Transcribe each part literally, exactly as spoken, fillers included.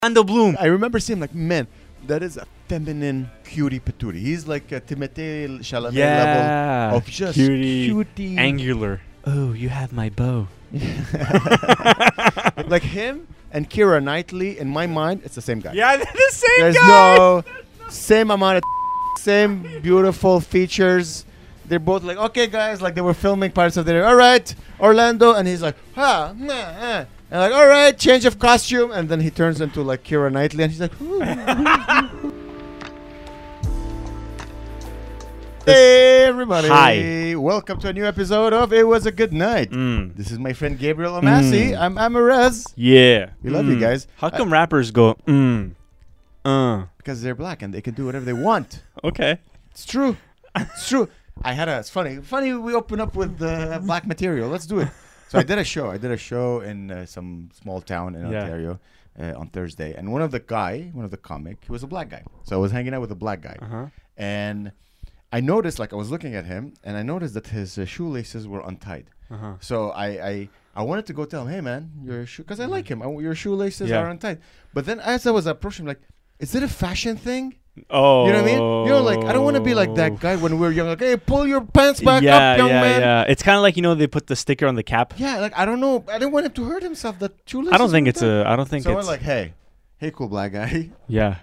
Orlando Bloom. I remember seeing him like, man, that is a feminine cutie patootie. He's like a Timothée Chalamet Yeah. level of just Cutie, cutie. Angular. Oh, you have my bow. Like him and Keira Knightley, in my mind, it's the same guy. Yeah, they're the same There's guy. no same amount of same beautiful features. They're both like, okay, guys, like they were filming parts of their, all right, Orlando, and he's like, ha, nah, uh. And like, all right, change of costume, and then he turns into like Keira Knightley, and he's like, ooh. Hey, everybody. Hi. Welcome to a new episode of It Was a Good Night. Mm. This is my friend Gabriel Amassi. Mm. I'm Amarez. Yeah. We love Mm. you guys. How come rappers go, mm, uh? Because they're black and they can do whatever they want. Okay. It's true. It's true. I had a, it's funny. Funny we open up with uh, black material. Let's do it. So I did a show. I did a show in uh, some small town in Yeah. Ontario uh, on Thursday. And one of the guy, one of the comic, he was a black guy. So I was hanging out with a black guy. Uh-huh. And I noticed, like I was looking at him, and I noticed that his uh, shoelaces were untied. Uh-huh. So I, I, I wanted to go tell him, hey, man, your shoe, because I like him. I, your shoelaces Yeah. are untied. But then as I was approaching him, like, is it a fashion thing? Oh. You know what I mean? You know, like, I don't want to be like that guy when we were young. Like, hey, pull your pants back yeah, up, young yeah, man. Yeah, It's kind of like, you know, they put the sticker on the cap. Yeah, like, I don't know. I didn't want him to hurt himself. That shoelaces I don't think were it's untied. a, I don't think So I it's. went like, hey, hey, cool black guy. Yeah.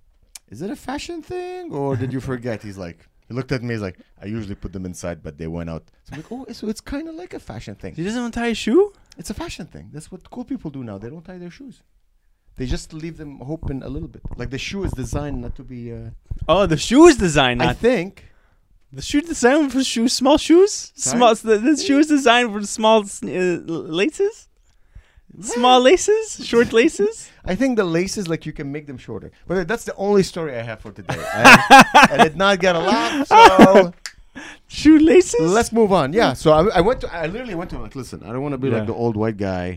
Is it a fashion thing or did you forget? He's like, he looked at me. He's like, I usually put them inside, but they went out. So I'm like, oh, so it's kind of like a fashion thing. He doesn't untie his shoe? It's a fashion thing. That's what cool people do now. They don't tie their shoes. They just leave them open a little bit. Like the shoe is designed not to be. Uh, Oh, the shoe is designed. I Not think. the shoe designed for shoes, small shoes. Sorry? Small. The, the shoe is designed for small uh, laces. Small laces, short laces. I think the laces, like you can make them shorter. But that's the only story I have for today. I, I did not get a laugh, so Shoe laces. let's move on. Yeah. So I, I went to. I literally went to him like, listen, I don't want to be Yeah. like the old white guy,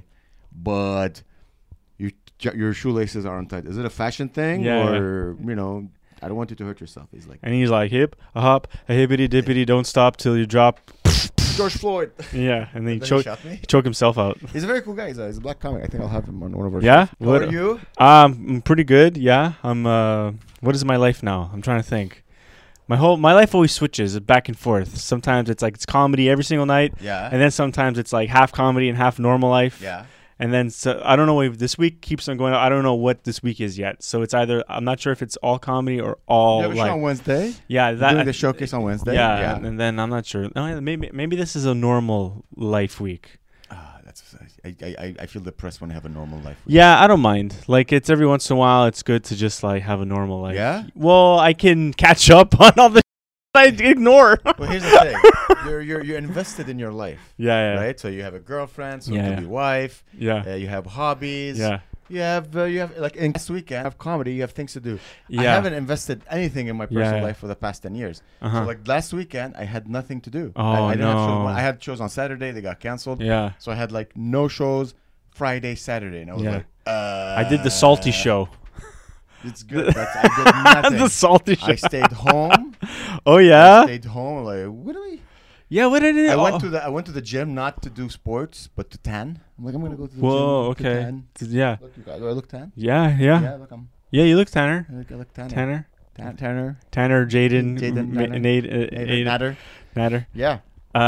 but you, your shoelaces are untied. Is it a fashion thing, Yeah, or you know? I don't want you to hurt yourself. He's like And he's like hip, a hop, a hippity dippity, don't stop till you drop. George Floyd. Yeah, and then he And then he choke, shot me. choke himself out. He's a very cool guy. He's a, he's a black comic. I think I'll have him on one of our Yeah? shows. How What- are you? Um, I'm pretty good. Yeah, I'm. Uh, what is my life now? I'm trying to think. My whole my life always switches back and forth. Sometimes it's like it's comedy every single night, Yeah. and then sometimes it's like half comedy and half normal life. Yeah. And then so I don't know if this week keeps on going. I don't know what this week is yet. So it's either I'm not sure if it's all comedy or all You have a show like on Wednesday. yeah You're that doing the showcase on Wednesday. yeah, and then I'm not sure. No, maybe maybe this is a normal life week. Ah, that's. I, I I I feel depressed when I have a normal life. Yeah, I don't mind. Like it's every once in a while. It's good to just like have a normal life. Yeah? Well, I can catch up on all the I ignore. Well, here's the thing. You're you're you're invested in your life, yeah, yeah, right? So you have a girlfriend, so Yeah, to yeah. be wife. yeah, Uh, you have hobbies. yeah, You have uh, you have like in this weekend. You have comedy. You have things to do. yeah. I haven't invested anything in my personal Yeah. life for the past ten years. Uh-huh. So like last weekend, I had nothing to do. Oh, I, I didn't have shows. no. I had shows on Saturday. They got canceled. yeah. So I had like no shows Friday, Saturday, and I was Yeah. like, uh, I did the salty show. It's good. That's, I did nothing. the salty show. I stayed home. oh I yeah. stayed home. Like, what do we? Yeah. What did it? I oh. went to the I went to the gym not to do sports, but to tan. I'm like, I'm gonna go to the Whoa. gym. to Okay. tan. Yeah. Look, you guys, do I look tan? Yeah. Yeah. Yeah, look, I'm. Yeah. You look Tanner. I look, I look tan. Tanner. Tan, Tanner. Tanner. Jaden. Jaden, M- Tanner. Nate. uh, Nader, Aiden, Nader. Nader. Yeah,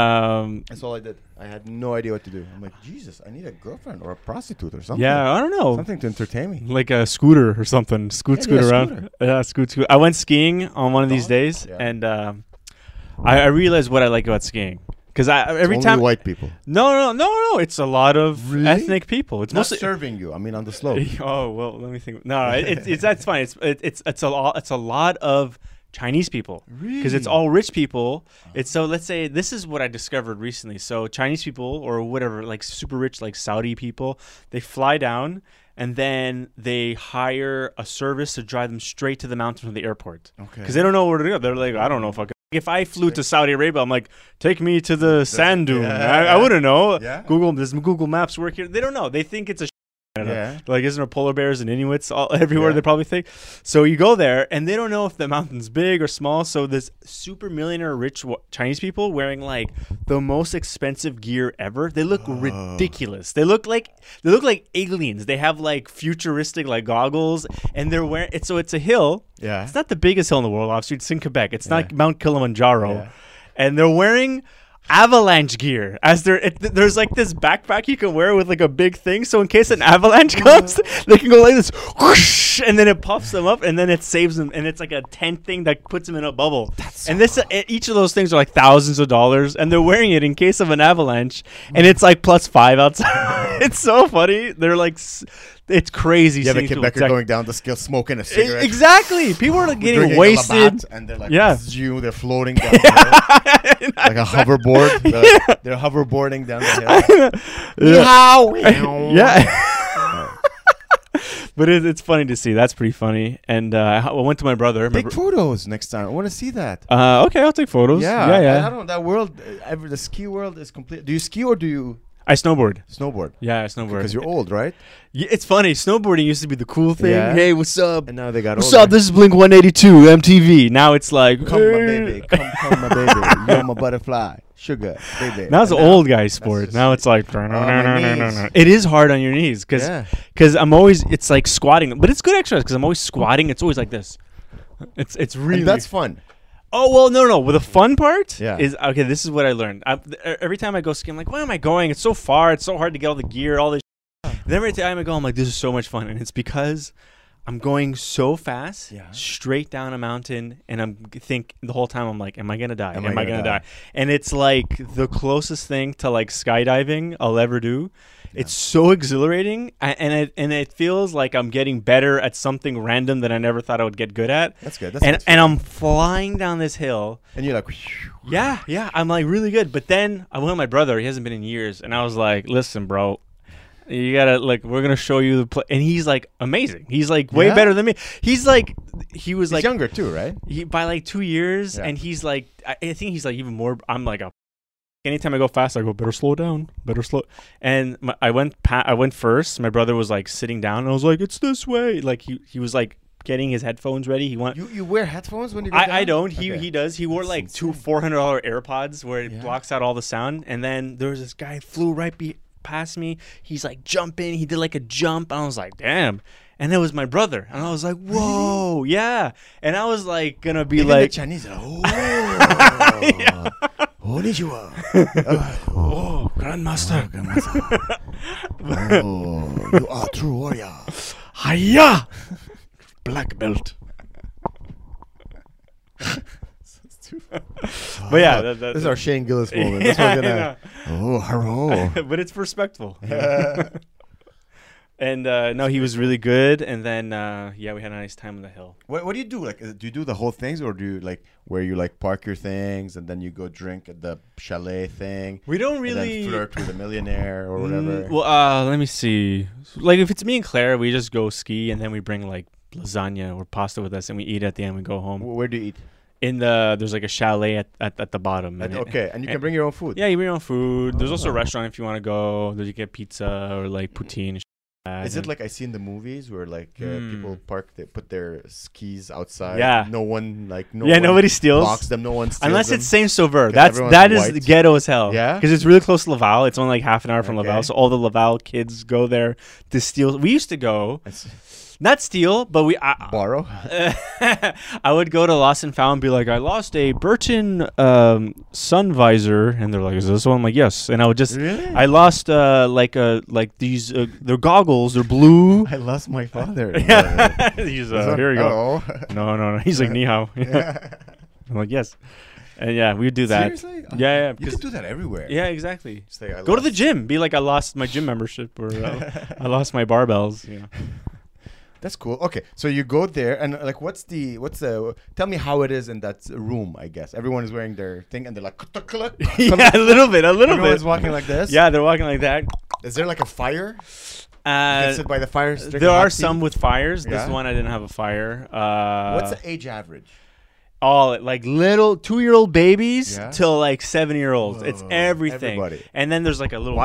Um. that's all I did. I had no idea what to do. I'm like, Jesus, I need a girlfriend or a prostitute or something. Yeah. I don't know. something to entertain me. Like a scooter or something. Scoot, Yeah, scoot yeah, around. scooter. Yeah, scoot, scoot. I went skiing on one of these Dog? days, Yeah. and um, I, I realized what I like about skiing. Because I every It's time only white people. no no no no it's a lot of Really? ethnic people. It's Not mostly serving you. I mean, on the slope. oh well let me think. No, it, it's it's that's fine. It's it, it's it's a lot. It's a lot of Chinese people. Because it's all rich people. It's so let's say this is what I discovered recently. So Chinese people or whatever, like super rich, like Saudi people, they fly down and then they hire a service to drive them straight to the mountain from the airport. Okay. Because they don't know where to go. They're like, I don't know if I can. If I flew to Saudi Arabia, I'm like, take me to the sand dune. yeah, I, yeah. I wouldn't know. Yeah. Google does Google Maps work here? They don't know. They think it's a Canada. Yeah. Like, isn't there polar bears and Inuits all everywhere? Yeah. They probably think. So you go there, and they don't know if the mountain's big or small. So this super millionaire rich w- Chinese people wearing like the most expensive gear ever. They look Oh. ridiculous. They look like they look like aliens. They have like futuristic like goggles, and they're wearing it. So it's a hill. Yeah. It's not the biggest hill in the world, obviously. It's in Quebec. It's Yeah. not Mount Kilimanjaro. Yeah. And they're wearing avalanche gear as they're it, there's like this backpack you can wear with like a big thing, so in case an avalanche comes they can go like this whoosh, and then it puffs them up and then it saves them, and it's like a tent thing that puts them in a bubble. That's so and this uh, each of those things are like thousands of dollars, and they're wearing it in case of an avalanche, and it's like plus five outside. It's so funny. They're like s- it's crazy. Yeah, the seeing people Quebecer exact- going down the scale, smoking a E- cigarette. exactly. People are like getting drinking a wasted. Labatt, and they're like, Yeah. you, they're floating down the hill. Like a hoverboard. They're, they're hoverboarding down the hill. Yeah. Yeah. But it, it's funny to see. That's pretty funny. And uh, I went to my brother. My Take br- photos next time. I want to see that. uh, okay, I'll take photos. Yeah, yeah, I, yeah. I don't. That world, uh, every, the ski world is complete. Do you ski or do you I snowboard. snowboard? Yeah, I snowboard. Because you're old, right? Yeah, it's funny. Snowboarding used to be the cool thing. Yeah. Hey, what's up? And now they got What's older. up? This is Blink one eighty-two M T V. Now it's like, Come, my "Hey." baby. Come, come, my baby. You're my butterfly. Sugar, baby. Now it's an And old guy sport. just- Now it's like, my knees. it is hard on your knees because Yeah. because I'm always it's like squatting, but it's good exercise because I'm always squatting. It's always like this. It's it's really And that's fun. oh well no no. Well, the fun part Yeah. is okay. This is what I learned. I, th- every time I go skiing, I'm like, why am I going? It's so far. It's so hard to get all the gear, all this. Then every time I go, I'm like, this is so much fun, and it's because I'm going so fast, Yeah. straight down a mountain, and I'm g- think the whole time I'm like, am I gonna die? Am Am, I I gonna gonna die? die? And it's like the closest thing to like skydiving I'll ever do. It's so exhilarating, a- and it and it feels like I'm getting better at something random that I never thought I would get good at. That's good. That's And good. and I'm flying down this hill. And you're like, Yeah, yeah, I'm like really good. But then I went with my brother. He hasn't been in years, and I was like, "Listen, bro, you gotta like, we're gonna show you the play." And he's like amazing. He's like way Yeah? better than me. He's like, he was he's like younger too, right? he by like two years, Yeah. and he's like, I, I think he's like even more. I'm like a. Anytime I go fast, I go better slow down, better slow. And my, I went, pa- I went first. My brother was like sitting down, and I was like, "It's this way." Like he, he was like getting his headphones ready. He went. You you wear headphones when you go down? I, I don't. He Okay. he does. He wore That's like two insane. four hundred dollar AirPods where it Yeah. blocks out all the sound. And then there was this guy flew right be- past me. He's like jumping. He did like a jump. And I was like, damn. And it was my brother. And I was like, whoa, yeah. And I was like gonna be Even like, the Chinese are like, oh, konnichiwa. oh, grandmaster. Oh, you are true warrior. Hiya, black belt. But yeah, that, that, This is our Shane Gillis moment. That's what we're Yeah, gonna. Oh, hello. but it's respectful. And uh, no, he was really good. And then uh, yeah, we had a nice time on the hill. What what do you do? Like, uh, do you do the whole things, or do you like where you like park your things and then you go drink at the chalet thing? We don't And really then flirt with a millionaire or whatever. Mm, well, uh, let me see. Like if it's me and Claire, we just go ski and then we bring like lasagna or pasta with us and we eat at the end. We go home. Wh- Where do you eat? In the there's like a chalet at, at, at the bottom. And- and it- okay, and you can and- bring your own food. Yeah, you bring your own food. There's also a Oh. restaurant if you want to go. There you get pizza or like poutine. and shit like that. Is it And- like I see in the movies where like uh, Hmm. people park, they put their skis outside. Yeah. No one like no yeah, one nobody steals blocks them. No one steals unless them. it's Saint Sauveur. 'Cause That's everyone's that is white. ghetto as hell. Yeah? because it's really close to Laval. It's only like half an hour from Okay. Laval, so all the Laval kids go there to steal. We used to go, It's not steal, but we. I, borrow. I would go to Lost and Found and be like, I lost a Burton um, sun visor, and they're like, "Is this one?" I'm like, "Yes." And I would just, Really? I lost uh, like uh, like these, uh, they're goggles, they're blue. I lost my father. Yeah, he's This uh, one? here we go. Hello. No, no, no. He's like, "Ni hao." I'm like, "Yes," and yeah, we would do that. Seriously? Yeah, yeah. You because- can do that everywhere. yeah, exactly. Just like, I Go to the lost- gym. Be like, I lost my gym membership, or uh, I lost my barbells. You know. That's cool. Okay, so you go there, and like, what's the what's the? Tell me how it is in that room. I guess everyone is wearing their thing, and they're like, yeah, a little bit, a little everyone's bit. walking like this. Yeah, they're walking like that. Is there like a fire? You Uh, can sit by the fire. drink there a hot are tea? some with fires. This Yeah? one I didn't have a fire. Uh, What's the age average? all like little two-year-old babies Yeah? till like seven-year-olds. It's Whoa, everything. everybody. And then there's like a little White?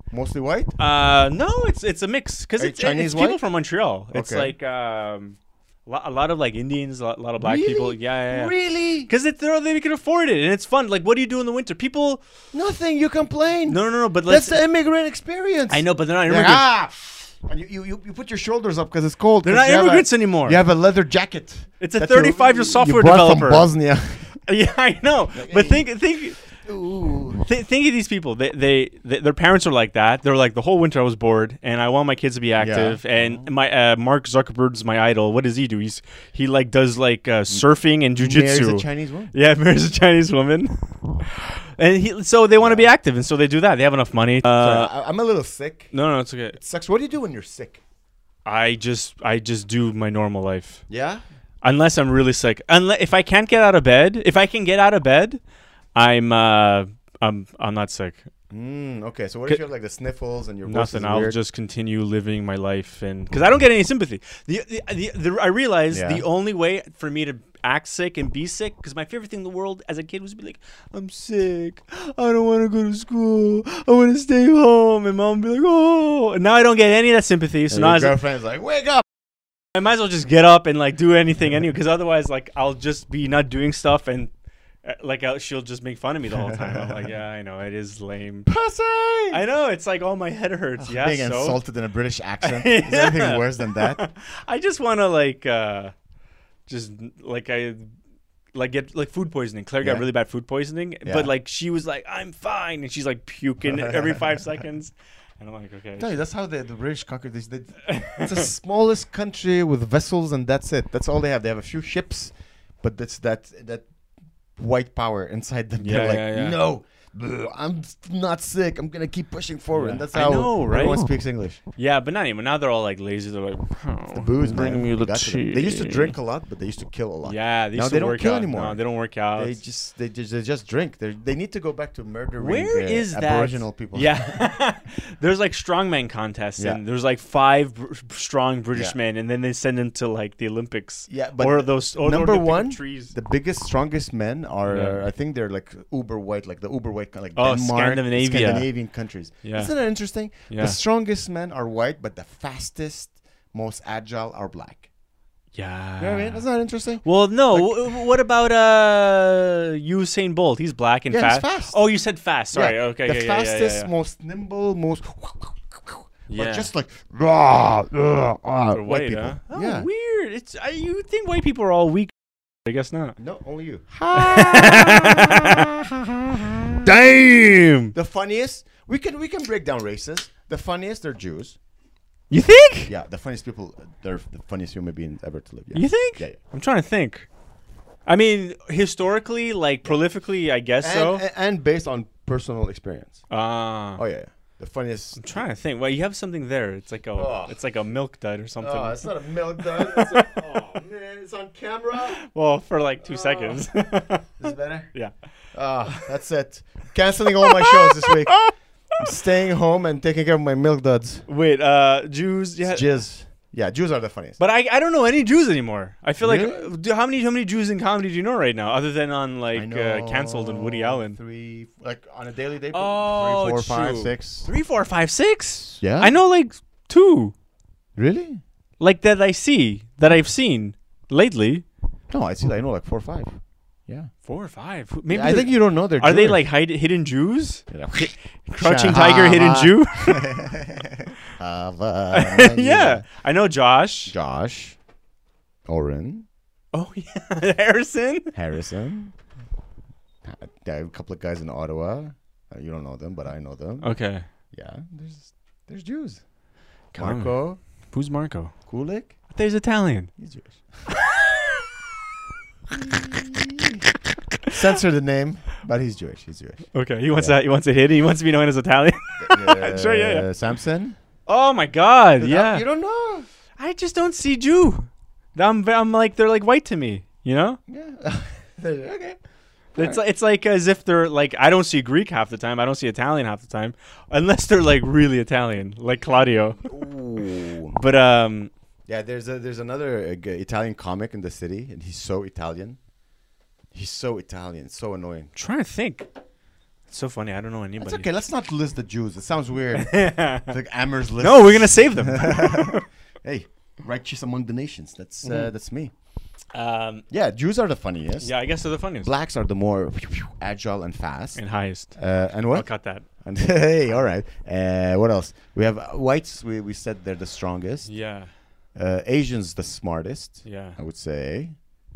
Mostly white. Uh, no, it's it's a mix because Are it's, Chinese it's people white? from Montreal. It's Okay. like um, lo- a lot of like Indians, a lot, a lot of black Really? people. Yeah, yeah, yeah. Really? Because it's they're, they can afford it and it's fun. Like, what do you do in the winter? People, Nothing. You complain. no, no, no. But That's let's. the immigrant experience. I know, but they're not Like, immigrants. ah, and you, you, you, you put your shoulders up because it's cold. They're 'cause not you have a- immigrants anymore. You have a leather jacket. It's a that you- thirty-five-year software you brought developer. from Bosnia. Yeah, I know. But think, think, Ooh. th- think of these people. They, they, they, their parents are like that. They're like, the whole winter I was bored, and I want my kids to be active. And my uh, Mark Zuckerberg's my idol. What does he do? He's he like does like uh, surfing and Marries a jujitsu. Chinese woman. Yeah, marries a Chinese woman. And he, so they want to be active, and so they do that. They have enough money. Uh, Sorry, I, I'm a little sick. no, no, it's okay. It sucks. What do you do when you're sick? I just, I just do my normal life. Yeah. Unless I'm really sick. Unless if I can't get out of bed, if I can get out of bed, I'm uh I'm I'm not sick. Mm, okay. So what if C- you have like the sniffles and your voice Nothing. is I'll weird? just continue living my life, and because I don't get any sympathy. The, the, the, the I realize Yeah. the only way for me to act sick and be sick, because my favorite thing in the world as a kid was to be like, I'm sick. I don't want to go to school. I want to stay home. And mom would be like, oh. And now I don't get any of that sympathy. So And now your I, was- girlfriend's like, wake up. I might as well just get up and like do anything anyway, because otherwise, like, I'll just be not doing stuff and. Uh, like uh, she'll just make fun of me the whole time. I'm like, yeah, I know it is lame. Pussy. I know it's like, oh, my head hurts. Yeah, Being so insulted in a British accent. Is there anything worse than that? I just want to like, uh, just like I, like get like food poisoning. Claire Yeah. got really bad food poisoning, Yeah. but like she was like, I'm fine, and she's like puking every five seconds, and I'm like, okay. No, that's how the, the British conquered this. They, it's the smallest country with vessels, and that's it. That's all they have. They have a few ships, but that's that that white power inside them. Yeah, They're like, yeah, yeah. no, bleh, I'm not sick. I'm gonna keep pushing forward. Yeah. And that's I how know, right? everyone speaks English. Yeah, but not anymore. Now they're all like lazy. They're like, oh, The booze, bring man. me the Got to them. tea. They used to drink a lot, but they used to kill a lot. Yeah, they Now used they to don't work kill out. anymore. No, they don't work out. They just they just, they just drink. They they need to go back to murdering Where uh, is that? Aboriginal people. Yeah, there's like strongman contests, Yeah. and there's like five br- strong British Yeah. men, and then they send them to like the Olympics. Yeah, but or those or number or the one, trees. the biggest, strongest men are, Yeah. I think they're like uber white, like the uber white, like Oh, Denmark, Scandinavia. Scandinavian countries. Yeah. Isn't that interesting? Yeah. The strongest men are white, but the fastest, most agile are black. Yeah. You know what I mean? Isn't that interesting? Well, no. w- what about uh Usain Bolt? He's black and Yeah, he's fast. fast. Oh, you said fast. Sorry. Yeah, Okay. The yeah, yeah, yeah, fastest, yeah, yeah. most nimble, most. Yeah. But just like rah, rah, rah, For white white, people. huh? Oh, yeah. weird. It's I, you think white people are all weak? I guess not. No, only you. Damn. The funniest, we can we can break down races. The funniest are Jews. You think? Yeah, the funniest people, they're the funniest human beings ever to live. Yeah. You think? Yeah, yeah. I'm trying to think. I mean, historically, like prolifically, I guess And, so. and, and based on personal experience. Ah, Oh yeah, yeah. The funniest. I'm trying to think. Well, you have something there. It's like a, Oh. it's like a milk dud or something. Oh, it's not a milk dud. It's a, oh man, it's on camera. well, for like two Oh. seconds. Is it better? yeah. Ah, that's it. Canceling all my shows this week. I'm staying home and taking care of my milk duds. Wait, uh, Jews. Yeah. It's jizz. Yeah, Jews are the funniest. But I, I don't know any Jews anymore. I feel Really? like uh, do, how many how many Jews in comedy do you know right now, other than on I like know uh, canceled and Woody Allen? Three, like on a daily day. Oh, three, four, five, true. six. Three, four, five, six. Yeah? I know like two, Really? like that I see that I've seen lately. No, I see. I know like four or five. Yeah. Four or five. Who- Maybe I they're- think you don't know they're. are they Jewish. like hide, hidden Jews? Yeah. Crouching tiger, hidden Jew. Hava, yeah, I know Josh. Josh, Oren, Oh yeah, Harrison. Harrison. Uh, There are a couple of guys in Ottawa. Uh, you don't know them, but I know them. Okay, Yeah, there's there's Jews. Come on. Marco who's Marco? Kulik, There's Italian. he's Jewish. Censor the name, but he's Jewish. He's Jewish. Okay, he wants Yeah. that. He wants it hidden. He wants to be known as Italian. Sure, yeah, yeah. Uh, Samson. Oh my God, yeah. You don't know. I just don't see Jew. I'm, I'm like they're like white to me. You know, Yeah. Okay. it's like, it's like as if they're like I don't see Greek half the time. I don't see Italian half the time, unless they're like really Italian, like Claudio. Ooh. But um, Yeah, there's a there's another uh, g- Italian comic in the city, and he's so Italian. He's so Italian, so annoying. trying to think. It's so funny. I don't know anybody. It's okay. Let's not list the Jews. It sounds weird. Yeah. It's like Amber's list. No, we're gonna save them. Hey, righteous among the nations. That's uh, Mhm. that's me. um, Yeah, Jews are the funniest. yeah, I guess they're the funniest Blacks are the more agile and fast. and highest. Uh, and I'll what? cut that. And hey, all right. Uh, what else? We have uh, whites. We we said they're the strongest. Yeah, Uh, Asians the smartest. yeah. I would say.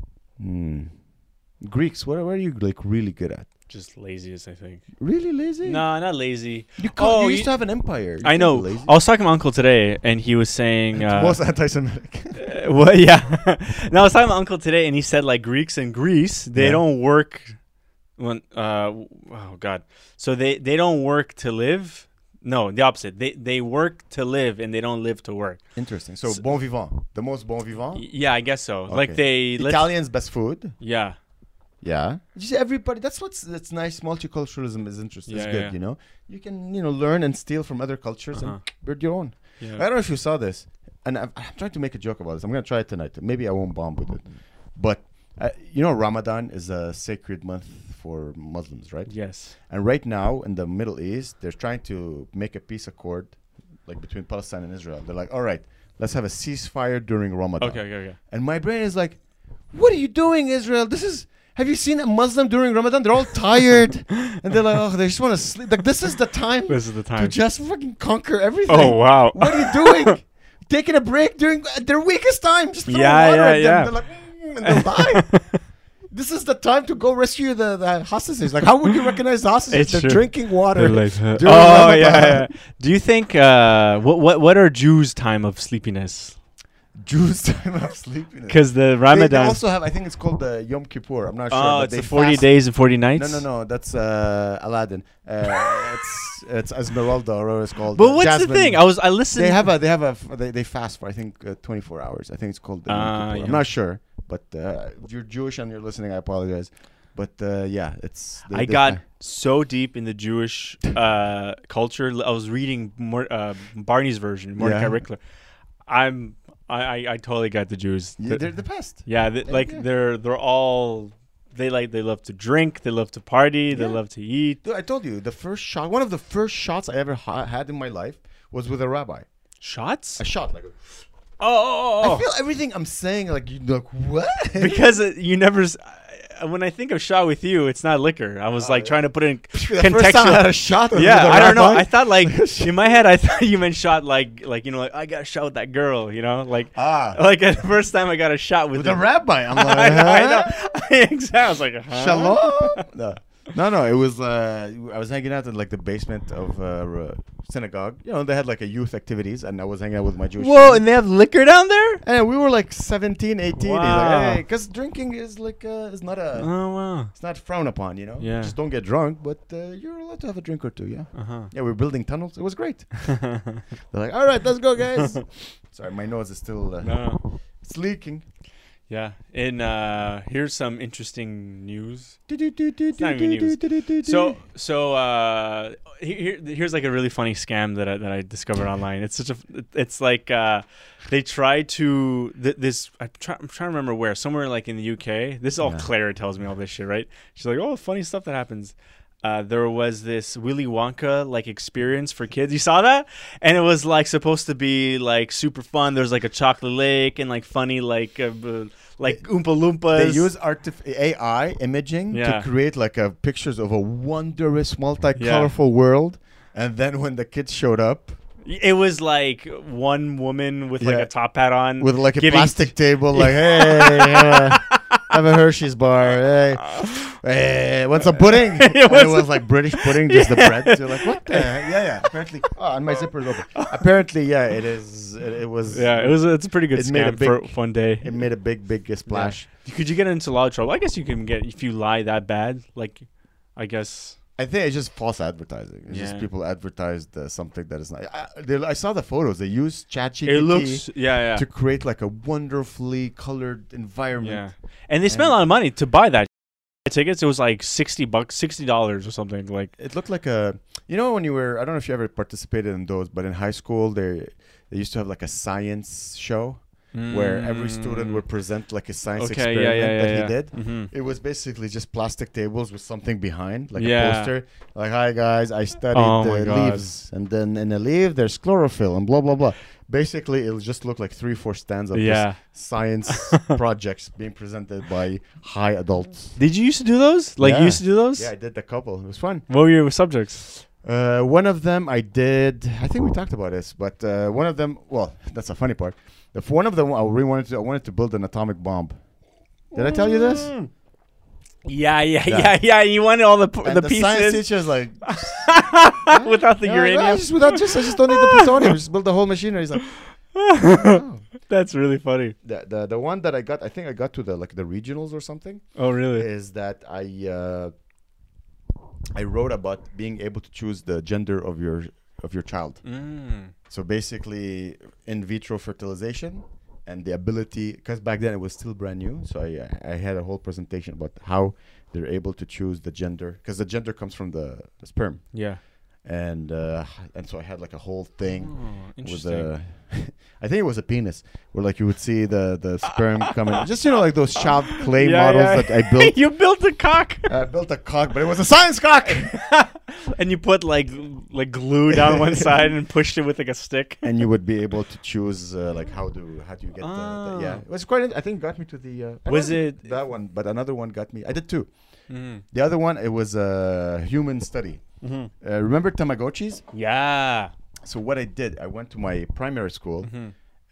Hmm. Greeks. What, what are you like really good at? Just laziest, I think. Really lazy? No, not lazy. You, co- Oh, you you- used to have an empire. You I can't know. be lazy. I was talking to my uncle today, and he was saying, uh, Most anti-Semitic. uh, "What? Yeah." No, I was talking to my uncle today, and he said like Greeks in Greece, they Yeah. don't work. When uh, w- oh god, so they they don't work to live. No, the opposite. They they work to live, and they don't live to work. Interesting. So, So- bon vivant. The most bon vivant. Y- Yeah, I guess so. Like Okay. they let's- Italians best food. Yeah, Yeah. You see, everybody. That's what's that's nice. Multiculturalism is interesting. It's Yeah, good. yeah. You know, you can you know learn and steal from other cultures Uh-huh. and build your own. I yeah. don't know if you saw this, and I'm, I'm trying to make a joke about this. I'm gonna try it tonight. Maybe I won't bomb with it, but uh, you know, Ramadan is a sacred month for Muslims, right? Yes. And right now in the Middle East, they're trying to make a peace accord, like between Palestine and Israel. They're like, all right, let's have a ceasefire during Ramadan. Okay, okay, okay. And my brain is like, what are you doing, Israel? This is. Have you seen a Muslim during Ramadan? They're all tired, and they're like, oh, they just want to sleep. Like this is the time This is the to time. just fucking conquer everything. Oh wow. What are you doing? Taking a break during their weakest time. Just throw Yeah, water yeah, at them. yeah. They're like, mm, and they'll die. This is the time to go rescue the, the hostages. Like, how would you recognize the hostages? It's They're true. drinking water. They're like, uh, during oh Ramadan. yeah, yeah. Do you think uh, what what what are Jews' time of sleepiness? Jews' time of sleepiness. Because the They, they Ramadan. also have, I think it's called the Yom Kippur. I'm not sure. Oh, but it's they the forty fast- days and forty nights. No, no, no. That's uh, Aladdin. Uh, it's it's Esmeralda, or whatever it's called. But uh, what's Jasmine. the thing? I was I listened. They have a they have a f- they, they fast for I think uh, twenty-four hours. I think it's called the Yom Ah, Kippur. yeah. I'm not sure, but uh, if you're Jewish and you're listening, I apologize. But uh, yeah, it's. They, I they got fa- so deep in the Jewish uh, culture. I was reading Mor- uh, Barney's version, Mordecai Yeah. Rickler. I'm I, I I totally got the Jews. yeah, The- they're the best. yeah, they, Yeah, like yeah. they're they're all they like they love to drink, they love to party, they Yeah. love to eat. Dude, I told you the first shot. One of the first shots I ever ha- had in my life was with a rabbi. Shots? A shot like. Oh, oh, oh, I feel everything I'm saying like you like what? oh. because uh, you never. s- uh, When I think of shot with you, it's not liquor. I was Oh, like yeah. trying to put it in the first time I had contextual. a shot. was Yeah, with a I don't know. rabbi. I thought like in my head, I thought you meant shot like like you know like I got a shot with that girl. You know like ah like the first time I got a shot with, with the- a rabbi. I'm like, I know. I huh? know. Exactly. I was like, huh? Shalom. No. No, no, it was. Uh, I was hanging out in like the basement of uh, r- synagogue. You know, they had like a youth activities, and I was hanging out with my Jewish. Whoa! friends. And they have liquor down there? And we were like seventeen, eighteen. Wow. He's like, hey, because drinking is like uh, is not a, Oh wow. it's not frowned upon. You know, Yeah. just don't get drunk, but uh, you're allowed to have a drink or two. Yeah, Uh huh. yeah. We were building tunnels. It was great. They're like, all right, let's go, guys. Sorry, my nose is still uh, No. it's leaking. Yeah. And uh, here's some interesting news. not even news. So so uh, here, here's like a really funny scam that I, that I discovered online. It's such a it's like uh, they try to th- this. I'm, try, I'm trying to remember where somewhere like in the U K. This is all Yeah. Claire tells me all this shit, right? She's like, oh, funny stuff that happens. Uh, there was this Willy Wonka like experience for kids. You saw that, and it was like supposed to be like super fun. There's like a chocolate lake and like funny like uh, uh, like Oompa Loompas. They use artif- A I imaging Yeah. to create like a pictures of a wondrous, multi-colorful world, and then when the kids showed up It was like one woman with like Yeah. a top hat on with like a giving- plastic table, like, hey, uh, have a Hershey's bar, hey, hey, want some pudding? It And it was- was like British pudding, just the bread. You're like, what the heck? Yeah, yeah. Apparently, oh, and my zipper is open. Apparently, yeah, it is. It, it was. Yeah, it was. It's a pretty good It made a scam for big- one day. It made a big, big uh, splash. Yeah. Could you get into a lot of trouble? I guess you can get if you lie that bad. Like, I guess. I think it's just false advertising. It's just Yeah. people advertised uh, something that is not. I, they, I saw the photos. They use ChatGPT It looks. Yeah, yeah, to create like a wonderfully colored environment. yeah. And they spent a lot of money to buy that tickets. It was like sixty bucks, sixty dollars or something. Like, It looked like a, you know, when you were, I don't know if you ever participated in those, but in high school they they used to have like a science show, where every student Mm. would present like a science Okay, experiment yeah, yeah, that yeah, he yeah. did. Mhm. It was basically just plastic tables with something behind, like Yeah. a poster. Like, hi guys, I studied Oh the my God. leaves, and then in a leaf there's chlorophyll and blah blah blah. Basically, it'll just look like three, four stands of Yeah. just science projects being presented by high adults. Did you used to do those? Like you Yeah. used to do those? Yeah, I did a couple. It was fun. What were your subjects? Uh, one of them I did. I think we talked about this, but uh, one of them. Well, that's a funny part. If one of them, I really wanted to. I wanted to build an atomic bomb. Did I tell you this? Mm. Yeah, yeah, Yeah. yeah, yeah. You wanted all the p- And the, the, science pieces teacher's like, without the "Yeah, no, uranium. just without just I just don't need the plutonium. Just build the whole machinery. He's like, oh. That's really funny. the, the the one that I got, I think I got to the like the regionals or something. Oh, really? Is that I uh, I wrote about being able to choose the gender of your of your child. Mm. So basically, in vitro fertilization and the ability, because back then it was still brand new. So I I had a whole presentation about how they're able to choose the gender, because the gender comes from the, the sperm, Yeah. and uh, and so I had like a whole thing Oh, with interesting. a, I think it was a penis, where like you would see the the sperm coming, just you know like those child clay Yeah, models yeah. that I built. You built a cock, I built a cock, but it was a science cock. and you put like like glue down one side and pushed it with like a stick. And you would be able to choose uh, like how do how do you get the, the yeah, Ah. it was quite int- I think got me to the uh, I Was don't know it- that one, but another one got me. I did two. Mm. The other one, it was a human study. Mm-hmm. Uh, remember Tamagotchis? Yeah. So what I did, I went to my primary school Mm-hmm.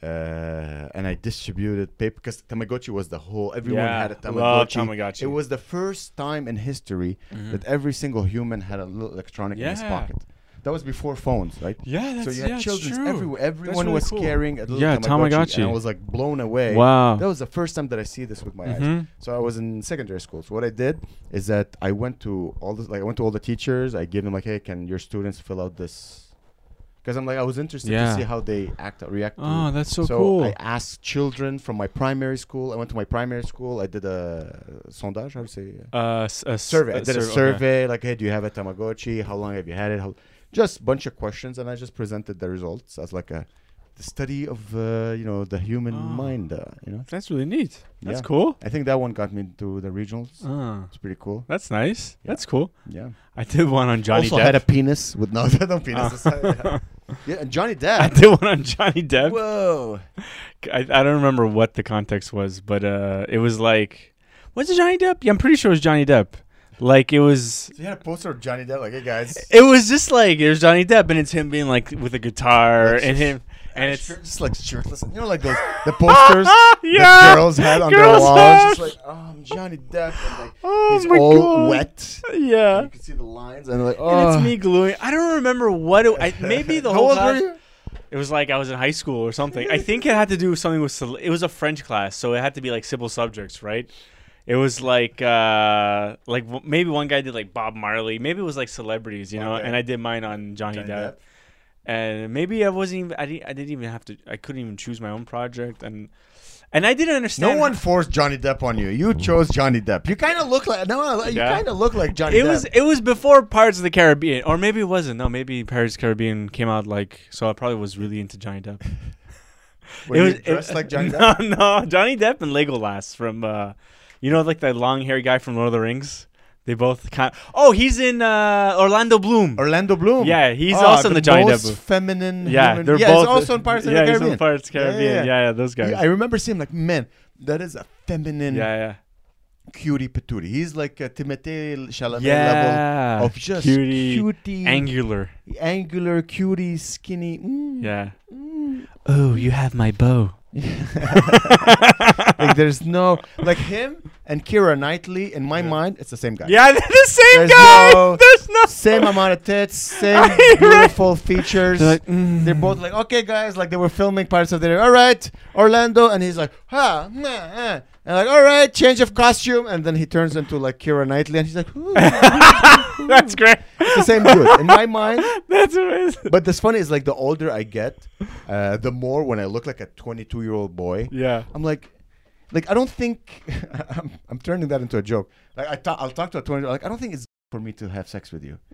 uh, and I distributed paper, because Tamagotchi was the whole, everyone Yeah, had a love Tamagotchi. Tamagotchi. It was the first time in history Mhm. that every single human had a little electronic in his Yeah. pocket. That was before phones, right? Yeah, that's So you had yeah, it's children true. everywhere. Everyone really was cool. carrying a little Yeah, Tamagotchi, Tamagotchi. and I was like blown away. Wow. That was the first time that I see this with my eyes. Mhm. So I was in secondary school. So what I did is that I went to all the like I went to all the teachers. I gave them like, hey, can your students fill out this? Because I'm like I was interested Yeah. to see how they act react. to Oh, it. that's so, So cool. I asked children from my primary school. I went to my primary school. I did a sondage. How do you say? Uh, uh, s- a s- survey. I did a sur- okay. survey. Like, hey, do you have a Tamagotchi? How long have you had it? How, just bunch of questions, and I just presented the results as like a the study of uh, you know the human Oh. mind. Uh, you know, That's really neat. That's Yeah. cool. I think that one got me to the regionals. Ah, It's pretty cool. that's nice. Yeah. That's cool. Yeah. I did one on Johnny also Depp. had a penis with no, no penis. Oh. yeah, and Johnny I Depp. did one on Johnny Depp. Whoa. I, I don't remember what the context was, but uh, it was like, was it Johnny Depp? Yeah, I'm pretty sure it was Johnny Depp. Like it was, So you had a poster of Johnny Depp, like, hey guys. it was just like there's Johnny Depp, and it's him being like with a guitar, Like, and just- him, and it's Shirt- just like shirtless. You know, like those the posters yeah, that girls had on their girls walls. had. Just like, oh, I'm Johnny Depp. And like, oh he's my all god, wet. yeah. You can see the lines, and like, oh. And it's me gluing. I don't remember what it. I, maybe the How whole old class. were you? It was like I was in high school or something. I think it had to do with something with. cel- It was a French class, so it had to be like civil subjects, right? It was like uh like w- maybe one guy did like Bob Marley. Maybe it was like celebrities, you know. Okay. And I did mine on Johnny, Johnny Depp. Depp. And maybe I wasn't even. I didn't. I didn't even have to. I couldn't even choose my own project, and and I didn't understand. No one forced Johnny Depp on you. You chose Johnny Depp. You kind of look like no, you Yeah. kind of look like Johnny It Depp. was it was before Pirates of the Caribbean, or maybe it wasn't. No, maybe Pirates of the Caribbean came out like so. I probably was really into Johnny Depp. Were it you was dressed it- like Johnny no, Depp. No, Johnny Depp and Legolas from, uh, you know, like the long hairy guy from Lord of the Rings. They both kind. Oh, he's in uh, Orlando Bloom. Orlando Bloom. Yeah, he's Ah, also in the Johnny most Depp. feminine. Yeah, human- they're yeah, both he's also in Pirates of yeah, the he's Caribbean. in Pirates of the Yeah, yeah, Caribbean. Yeah, yeah. yeah, those guys. Yeah, I remember seeing him like, man, that is a feminine yeah, yeah, cutie patootie. He's like a Timothée Chalamet yeah. level of just cutie, cutie, angular. angular, cutie, skinny. Mm, Yeah. mm. Oh, you have my bow. Like there's no like him and Keira Knightley. In my mind, it's the same guy. Yeah, they're the same There's guy. no- There's no Same amount of tits, same Right. beautiful features. They're like, mm. They're both like, okay, guys, like they were filming parts of their, all right, Orlando, and he's like, ha, meh, eh. And like, all right, change of costume, and then he turns into like Keira Knightley, and he's like, ooh. That's great. It's the same dude in my mind. That's amazing. But this funny is like the older I get, uh, the more when I look like a twenty-two year old boy, Yeah. I'm like, like I don't think I'm, I'm turning that into a joke. Like I ta- I'll talk to a twenty, like I don't think it's for me to have sex with you.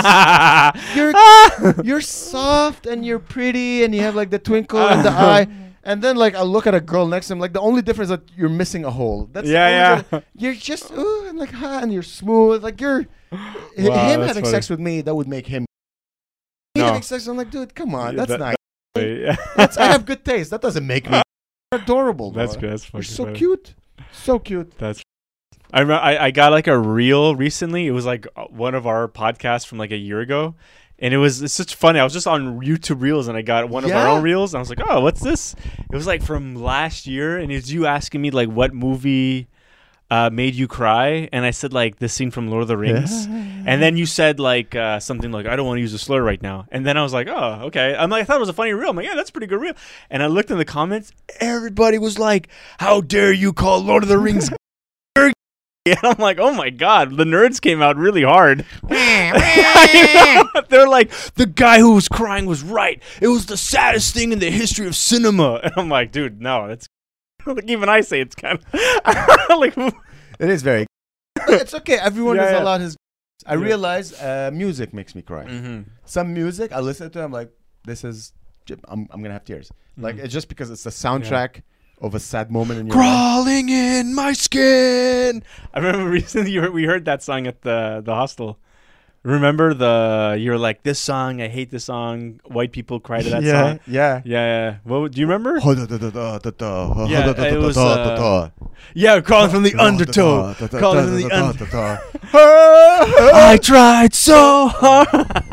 Mm. You're you're soft and you're pretty and you have like the twinkle in the eye. And then like I look at a girl next to him, like the only difference is that you're missing a hole. That's the only Yeah, yeah. di- You're just ooh, and like ha, and you're smooth. Like you're h- Wow, him that's having funny. sex with me. That would make him. Me No. having sex, I'm like, dude, come on, Yeah, that's that- nice. Yeah. That's, I have good taste. That doesn't make me adorable. That's bro. good. That's You're fucking so funny. cute, so cute. That's. I, remember, I I got like a reel recently. It was like uh, one of our podcasts from like a year ago, and it was it's such funny. I was just on YouTube Reels and I got one of our Yeah? own reels. And I was like, oh, what's this? It was like from last year, and it's you asking me like what movie uh, made you cry, and I said like this scene from Lord of the Rings, and then you said like uh, something like I don't want to use a slur right now, and then I was like, oh, okay. I'm like I thought it was a funny reel. I'm like, yeah, that's a pretty good reel. And I looked in the comments, everybody was like, how dare you call Lord of the Rings? And I'm like, oh my god, the nerds came out really hard. I know. They're like, the guy who was crying was right. It was the saddest thing in the history of cinema. And I'm like, dude, no, that's like even I say it's kind of like It is very. It's okay. Everyone Yeah, is yeah. allowed his. I Yeah. realize uh, music makes me cry. Mhm. Some music I listen to, I'm like, this is. I'm I'm gonna have tears. Like Mhm. it's just because it's the soundtrack of a sad moment in your life. crawling in my skin. I remember recently you heard, we heard that song at the the hostel. Remember the you're like this song, I hate this song. White people cry to that yeah, song. yeah. Yeah, yeah. What do you remember? Yeah, Yeah, it was, uh, Yeah, crawling from the undertow. Crawling from the under. I I tried so hard.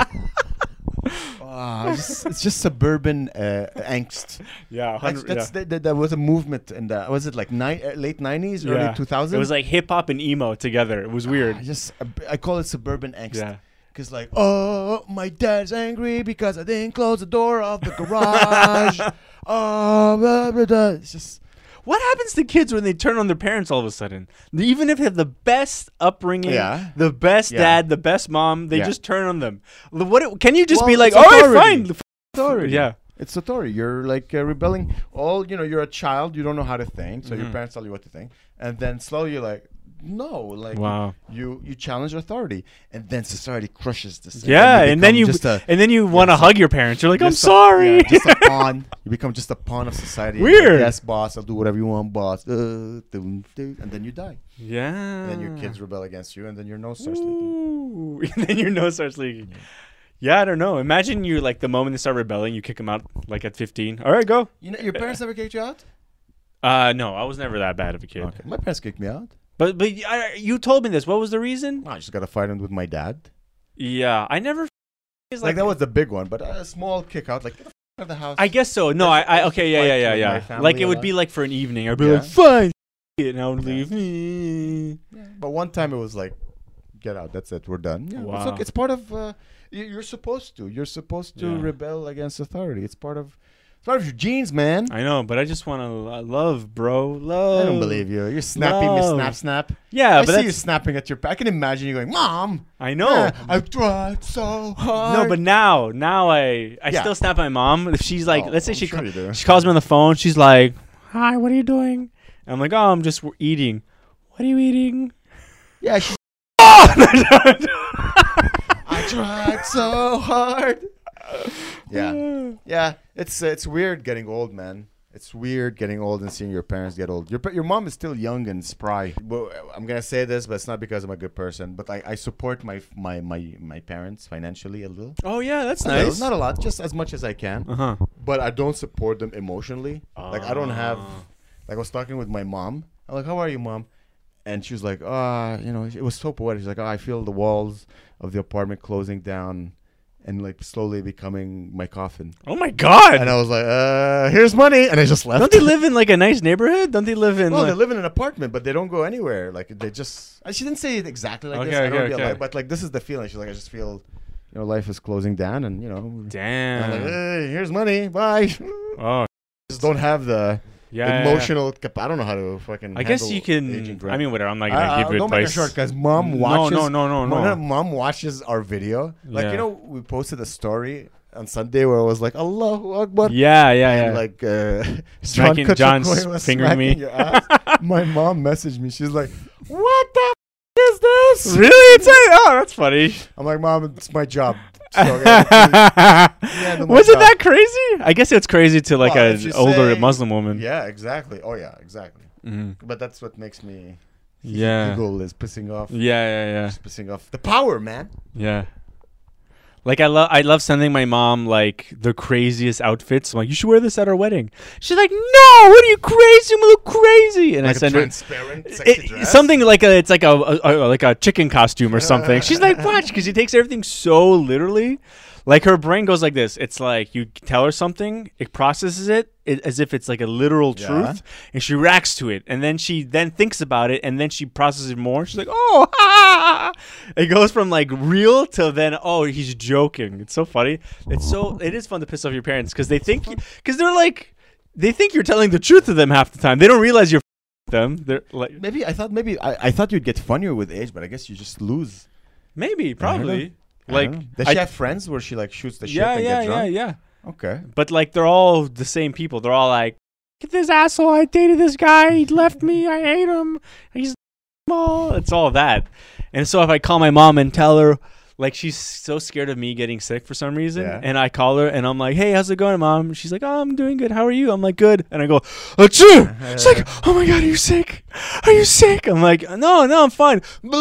Ah, it's, just, it's just suburban uh, angst. Yeah, Like, hundred- that's yeah. the, the, there was a movement in the was it like ni- uh, late nineties, Yeah. early two thousands. It was like hip hop and emo together. It was weird. I just I call it suburban angst. Yeah. Cause like, oh, my dad's angry because I didn't close the door of the garage. Oh, blah, blah, blah. It's just What happens to kids when they turn on their parents all of a sudden? Even if they have the best upbringing, Yeah. the best Yeah. dad, the best mom, they Yeah. just turn on them. L- What can you just Well, be like, it's all right, authority. fine. authority. Yeah. It's authority. You're like uh, rebelling. All you know, you're a child. You don't know how to think, so your Mhm. parents tell you what to think, and then slowly you're like, no, like Wow. you you challenge authority, and then society crushes this. Yeah, and then you become just a, and then you want to just a- hug your parents. You're like, I'm just a- sorry. yeah, just a pawn. You become just a pawn of society. You're Weird. like, yes, boss. I'll do whatever you want, boss. Uh, dum, dum, and then you die. yeah. And then your kids rebel against you, and then your nose starts leaking. Ooh. And then your nose starts leaking. Yeah, I don't know. Imagine you like the moment they start rebelling, you kick them out like at fifteen. All right, go. You know, your parents never kicked you out. Uh, no, I was never that bad of a kid. Okay, my parents kicked me out. But but I, you told me this. What was the reason? I just got to fight with my dad. Yeah, I never. It's Like, that was the big one, but a small kick out, like get the f- out of the house. I guess so. No, I, I okay, yeah, Fight yeah, yeah, with my yeah. family Like it a would lot. be like for an evening. I'd be Yeah. like, fine, and I would Yeah. leave. Mm. But one time it was like, get out. That's it. We're done. Yeah, it's, Wow. okay. It's part of. Uh, you- you're supposed to. You're supposed to Yeah. rebel against authority. It's part of. It's part of your genes, man. I know, but I just want to lo- love, bro, love. I don't believe you. You're snapping me, No. snap, snap. Yeah, I but see you that's, snapping at your. Pa- I can imagine you going, Mom. I know. yeah, I've tried so hard. No, but now, now I, I Yeah. still snap at my mom. If she's like, Oh, let's say I'm she, sure ca- you do. she calls me on the phone. She's like, "Hi, what are you doing?" And I'm like, "Oh, I'm just w- eating." What are you eating? Yeah, she, I tried so hard. Yeah, yeah. It's uh, it's weird getting old, man. It's weird getting old and seeing your parents get old. Your pa- your mom is still young and spry. Well, I'm gonna say this, but it's not because I'm a good person. But I, I support my my my my parents financially a little. Oh yeah, that's A little, nice. not a lot, just as much as I can. Uh huh. But I don't support them emotionally. Like I don't have. Like I was talking with my mom. I'm like, "How are you, Mom?" And she was like, "Ah, you know, it was so poetic." She's like, "Oh, I feel the walls of the apartment closing down, and like slowly becoming my coffin." Oh my god! And I was like, "Uh, here's money," and I just left. Don't they live in like a nice neighborhood? Don't they live in? Well, like, they live in an apartment, but they don't go anywhere. Like they just. uh, She didn't say it exactly like this. Okay, I don't okay, realize, okay. but like this is the feeling. She's like, "I just feel, you know, life is closing down, and you know." And I'm like, Damn. hey, here's money. Bye. Oh Just don't have the yeah. yeah, emotional. Cap- I don't know how to fucking. I guess you handle aging can. grand- I mean, whatever. I'm not gonna I, give I, you don't make it advice. short because mom No, watches. no, no, no, no. Mom, mom watches our video. Like Yeah. you know, we posted a story on Sunday where I was like, Allahu Akbar. Yeah, yeah, And yeah. like uh, Smacking- John John's Kutchakoy was fingering smacking me. your ass. My mom messaged me. She's like, "What the f- is this?" Really? It's a, oh, that's funny. I'm like, "Mom, it's my job So yeah, don't Was like it that crazy? I guess it's crazy to like Well, a if you older say- Muslim woman. Yeah, exactly. Oh yeah, exactly. Mhm. But that's what makes me. Yeah. Google is pissing off. Yeah, yeah, yeah, Just pissing off the power, man. yeah. Like I love, I love sending my mom like the craziest outfits. I'm like, you should wear this at our wedding. She's like, no, what are you crazy? I'm gonna look crazy. And Like I a send her transparent, sexy it, dress. something like a, it's like a, a, a like a chicken costume or something. She's like, watch, because she takes everything so literally. Like her brain goes like this. It's like you tell her something, it processes it, it as if it's like a literal Yeah. truth, and she reacts to it, and then she then thinks about it, and then she processes it more. She's like, oh, ha. It goes from like real to then, oh, he's joking. It's so funny. It's so it is fun to piss off your parents because they think because they're like they think you're telling the truth to them half the time. They don't realize you're them. They're like Maybe I thought maybe I, I thought you'd get funnier with age, but I guess you just lose. maybe know. probably I like don't know. Does I- she have friends where she like shoots the shit yeah and yeah get yeah drunk? yeah. Okay. But like they're all the same people. They're all like, get this asshole. I dated this guy. He left me. I hate him. He's small. It's all that. And so if I call my mom and tell her, like she's so scared of me getting sick for some reason, Yeah. and I call her and I'm like, hey, how's it going, mom? She's like, oh, I'm doing good. How are you? I'm like, good. And I go, achoo! She's like, oh my god, are you sick? Are you sick? I'm like, no, no, I'm fine.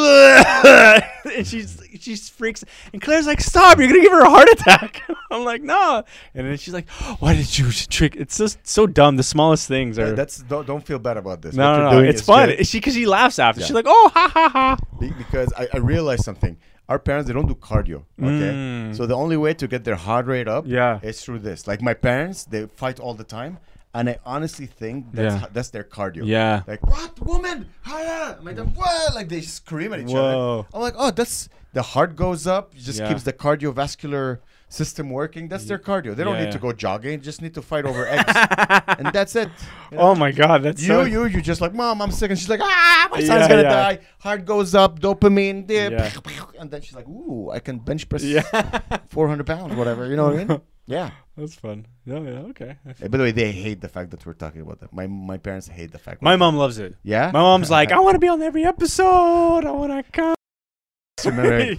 And she's she freaks. And Claire's like, stop! You're gonna give her a heart attack. I'm like, no. And then she's like, why did you trick? It's just so dumb. The smallest things Uh, are. that's don't, don't feel bad about this. no, What no, you're no. doing It's is fun. good. She because she laughs after. Yeah. She's like, oh, ha ha ha. Be- because I, I realized something. Our parents, they don't do cardio. Okay. Mm. So the only way to get their heart rate up Yeah. is through this. Like my parents, they fight all the time. And I honestly think that's Yeah. ho- that's their cardio. Yeah. Like, what, woman? Ah, My dad, what? Like they scream at each other. Whoa. I'm like, oh, that's the heart goes up. It just Yeah. keeps the cardiovascular system working. That's their cardio. They don't Yeah, need yeah. to go jogging. Just need to fight over eggs, and that's it. You know? Oh my god, that's You, so. you, you just like, mom, I'm sick, and she's like, ah, my son's Yeah, gonna yeah. die. Heart goes up, dopamine dip, Yeah. and then she's like, ooh, I can bench press Yeah. four hundred pounds, whatever. You know what I mean? Yeah. That's fun. Yeah, yeah, okay. Uh, By the way, they hate the fact that we're talking about that. My my parents hate the fact. My we're- mom loves it. Yeah. My mom's like, I want to be on every episode. I want to come. Remember-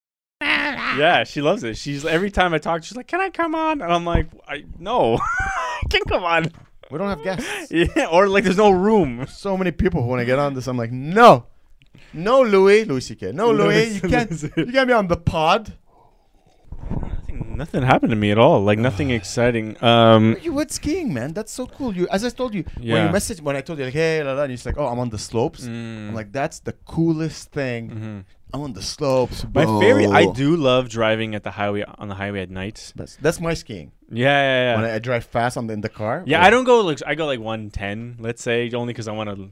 Yeah, she loves it. She's every time I talk, she's like, "Can I come on?" And I'm like, "I no, I can't come on." we don't have guests. Yeah, or like there's no room. So many people who want to get on this. I'm like, no, no, Louis, Louis C K, no, Louis, you can't, you can't be on the pod. Nothing, nothing happened to me at all. Like nothing exciting. Um, You went skiing, man. That's so cool. You, as I told you, when Yeah. you message, when I told you like, hey, la, la, and you're just like, oh, I'm on the slopes. mm, I'm like, that's the coolest thing. mhm. I'm on the slopes. My bro. favorite. I do love driving at the highway on the highway at night. That's, that's my skiing. Yeah, yeah, yeah. When I, I drive fast, I'm in the car. Yeah, but- I don't go like I go like one ten, let's say, only because I want to,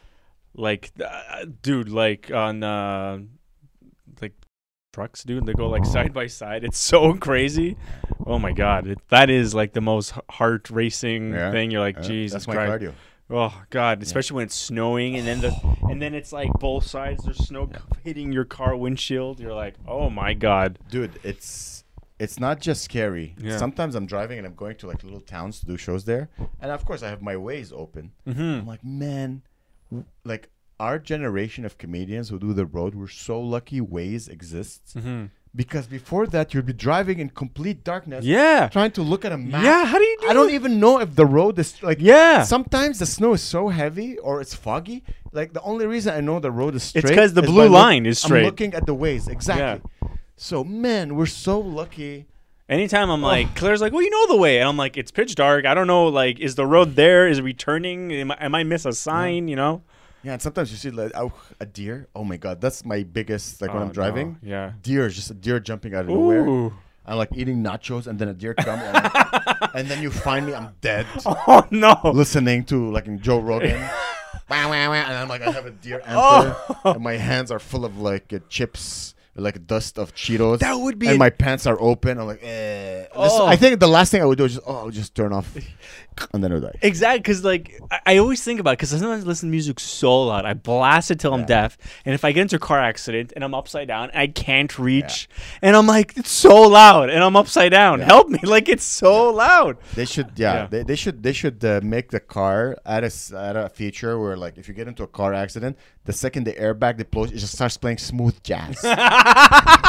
like, uh, dude, like on uh, like trucks, dude. They go like side by side. It's so crazy. Oh my god, it, that is like the most heart racing Yeah, thing. You're like, uh, Jesus That's my Christ. cardio. Oh god, especially when it's snowing and then the and then it's like both sides there's snow hitting your car windshield. You're like, oh my god. Dude, it's it's not just scary. Yeah. Sometimes I'm driving and I'm going to like little towns to do shows there, and of course I have my ways open. Mm-hmm. I'm like, man, w- like our generation of comedians who do the road, we're so lucky Waze exists Mm-hmm. because before that you'd be driving in complete darkness, Yeah. trying to look at a map. Yeah. How do you do? I don't that? even know if the road is like. Yeah. Sometimes the snow is so heavy or it's foggy. Like the only reason I know the road is straight. It's 'cause the is blue by look- line is straight. I'm looking at the Waze exactly. So man, we're so lucky. Anytime I'm like, Claire's like, well, you know the way. And I'm like, it's pitch dark. I don't know, like, is the road there? Is it returning? Am I, am I miss a sign, you know? Yeah, and sometimes you see like oh, a deer. Oh my god, that's my biggest like when Oh, I'm driving. no. Yeah. Deer, just a deer jumping out of nowhere. Ooh. I'm like eating nachos, and then a deer comes, and, like- and then you find me, I'm dead, Oh, no. listening to like in Joe Rogan. Wah, wah, wah, and I'm like, I have a deer antler, Oh. and my hands are full of like uh, chips, like dust of Cheetos. That would be and an- my pants are open. I'm like, eh. This- Oh. I think the last thing I would do is just, oh, I'll just turn off, and then I would die. Exactly, because like I, I always think about it because sometimes I listen to music so loud, I blast it till I'm Yeah. deaf, and if I get into a car accident and I'm upside down, I can't reach, and I'm like, it's so loud, and I'm upside down. Yeah. Help me! Like it's so loud. They should, yeah, Yeah. They, they should, they should uh, make the car add a, s- add a feature where, like, if you get into a car accident, the second the airbag deploys, it just starts playing smooth jazz.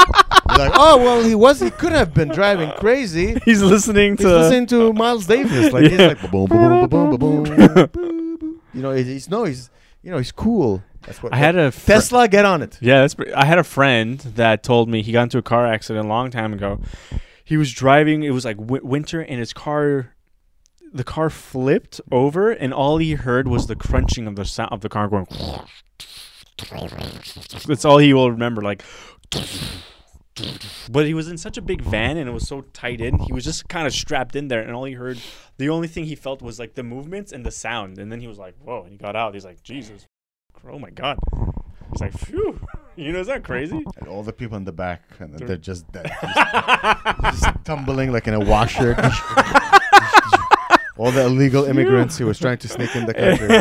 like, oh well, he was. He could have been driving crazy. He's listening He's to. listening to Miles Davis. Like he's Yeah. like, boom, boom, boom, boom, boom, boom, boom. You know, he's, he's no, he's you know, he's cool. That's what I had a fr- Tesla. Get on it. Yeah, that's. Pretty, I had a friend that told me he got into a car accident a long time ago. He was driving. It was like w- winter, and his car, the car flipped over, and all he heard was the crunching of the sound of the car going. That's all he will remember. Like, but he was in such a big van, and it was so tight in. He was just kind of strapped in there, and all he heard, the only thing he felt was like the movements and the sound. And then he was like, "Whoa!" And he got out. He's like, "Jesus, oh my God!" He's like, "Phew." You know, is that crazy? And all the people in the back, and they're just dead. Just, just tumbling like in a washer. All the illegal immigrants who was trying to sneak in the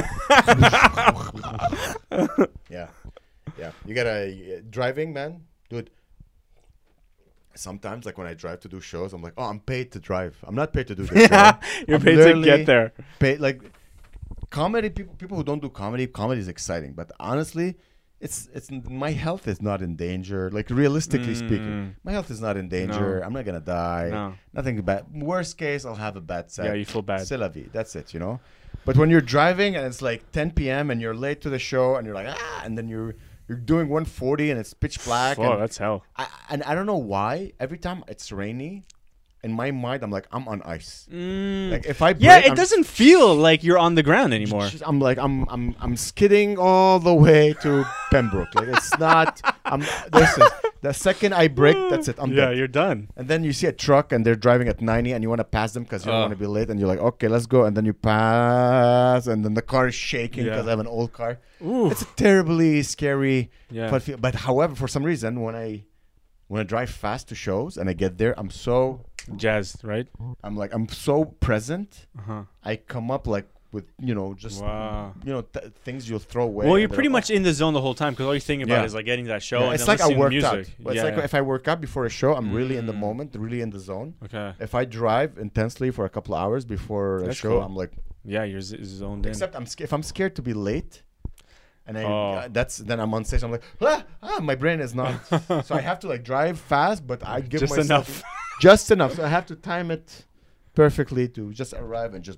country. Yeah. Yeah. You gotta, uh, driving, man, dude. Sometimes, like when I drive to do shows, I'm like, oh, I'm paid to drive. I'm not paid to do this show. You're I'm paid to literally get there. Paid, like, comedy, people people who don't do comedy, comedy is exciting. But honestly, it's it's my health is not in danger. Like, realistically Mm. speaking, my health is not in danger. No. I'm not gonna die. No. Nothing bad. Worst case, I'll have a bad set. Yeah, you feel bad. C'est la vie. That's it, you know? But when you're driving and it's like ten p.m. and you're late to the show and you're like, ah, and then you're you're doing one forty and it's pitch black. Oh, and that's hell. I, and I don't know why. Every time it's rainy, in my mind, I'm like, I'm on ice. Mm. Like, if I break, Yeah, it I'm, doesn't feel like you're on the ground anymore. I'm like, I'm I'm I'm skidding all the way to Pembroke. Like, it's not. I'm. This is the second I break. That's it. I'm yeah, dead. you're done. And then you see a truck and they're driving at ninety and you want to pass them because you don't Uh. want to be late. And you're like, okay, let's go. And then you pass. And then the car is shaking Yeah. because I have an old car. Ooh. It's a terribly scary. Yeah. But, feel, but however, for some reason, when I when I drive fast to shows and I get there, I'm so, Jazzed, right? I'm like, I'm so present. Uh-huh. I come up like with, you know, just, Wow. you know, th- things you'll throw away. Well, you're and they're pretty like, much in the zone the whole time because all you're thinking about Yeah. is like getting to that show. Yeah, and it's then like I listening to worked music. out. But yeah, it's like yeah. if I work out before a show, I'm really in the Mm. moment, really in the zone. Okay. If I drive intensely for a couple of hours before a That's show, cool. I'm like, Yeah, you're z- zoned in. except I'm sca- if I'm scared to be late, and I, Oh. uh, that's then I'm on stage. I'm like, ah, ah, my brain is not. So I have to like drive fast, but I give Just myself enough. just enough. So I have to time it perfectly to just arrive and just.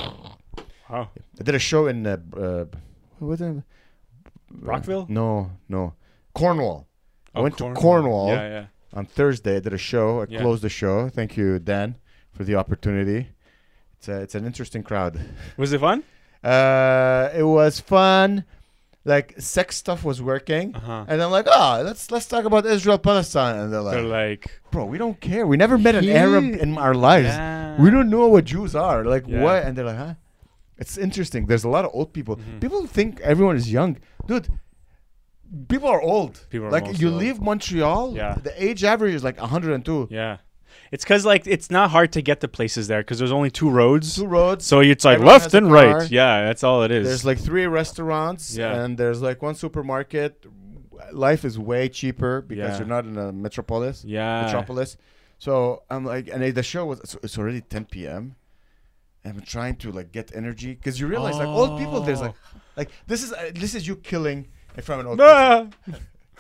Wow. I did a show in uh, uh, what was it? Rockville? No, no, Cornwall. I Oh, went Cornwall. to Cornwall Yeah, yeah. on Thursday. I did a show. I Yeah. closed the show. Thank you, Dan, for the opportunity. It's a, it's an interesting crowd. Was it fun? Uh, it was fun. Like, sex stuff was working. Uh-huh. And I'm like, oh, let's let's talk about Israel Palestine. And they're like, They're like, bro, we don't care. We never met an Yeah. Arab in our lives. yeah. We don't know what Jews are. Like, Yeah. what? And they're like, huh? It's interesting. There's a lot of old people. Mhm. People think everyone is young. Dude, people are old. People are like, mostly you old. leave Montreal, Yeah. the age average is like one hundred two. Yeah. It's because, like, it's not hard to get to places there because there's only two roads. Two roads. So it's like Everyone left has a and car. right. Yeah, that's all it is. There's like three restaurants, Yeah. and there's like one supermarket. Life is way cheaper because Yeah. you're not in a metropolis. yeah. Metropolis. So I'm like, and the show was it's, it's already ten p.m. I'm trying to like get energy because you realize like old people. There's like, like this is uh, this is you killing in front of an old person,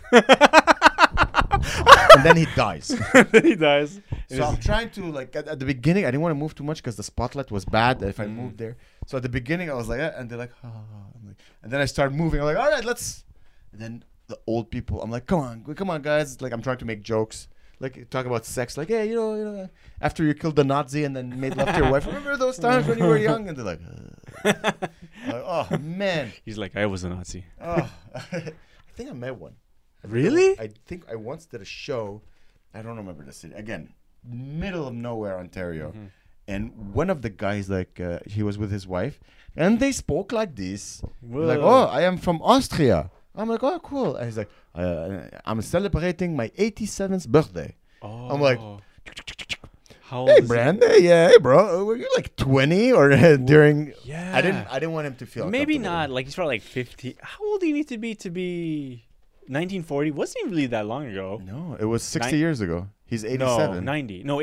Ah! and then he dies. He dies. It So is- I'm trying to like at, at the beginning I didn't want to move too much because the spotlight was bad if I Mm. moved there. So at the beginning I was like, eh, and they're like, ah. I'm like, and then I started moving. I'm like, all right, let's. And then the old people, I'm like, come on, come on, guys. Like I'm trying to make jokes, like talk about sex, like, hey, you know, you know, after you killed the Nazi and then made love to your wife. Remember those times when you were young? And they're like, uh. I'm like, oh man, He's like, I was a Nazi. oh, I think I met one. I think I- Really? I think I once did a show. I don't remember the city. Again, middle of nowhere, Ontario. Mhm. And one of the guys, like, uh, he was with his wife, and they spoke like this. Whoa. Like, oh, I am from Austria. I'm like, oh, cool. And he's like, uh, I'm celebrating my eighty-seventh birthday. Oh. I'm like, how old Hey, is he? Brand. Hey, yeah, hey, bro. Were you like twenty or uh, during? Yeah. I didn't. I didn't want him to feel. Maybe uncomfortable. not. Like, he's probably like fifty. How old do you need to be to be nineteen forty? Wasn't even really that long ago. No, it was sixty Nin- years ago. He's No, eighty-seven. ninety. No, eighty.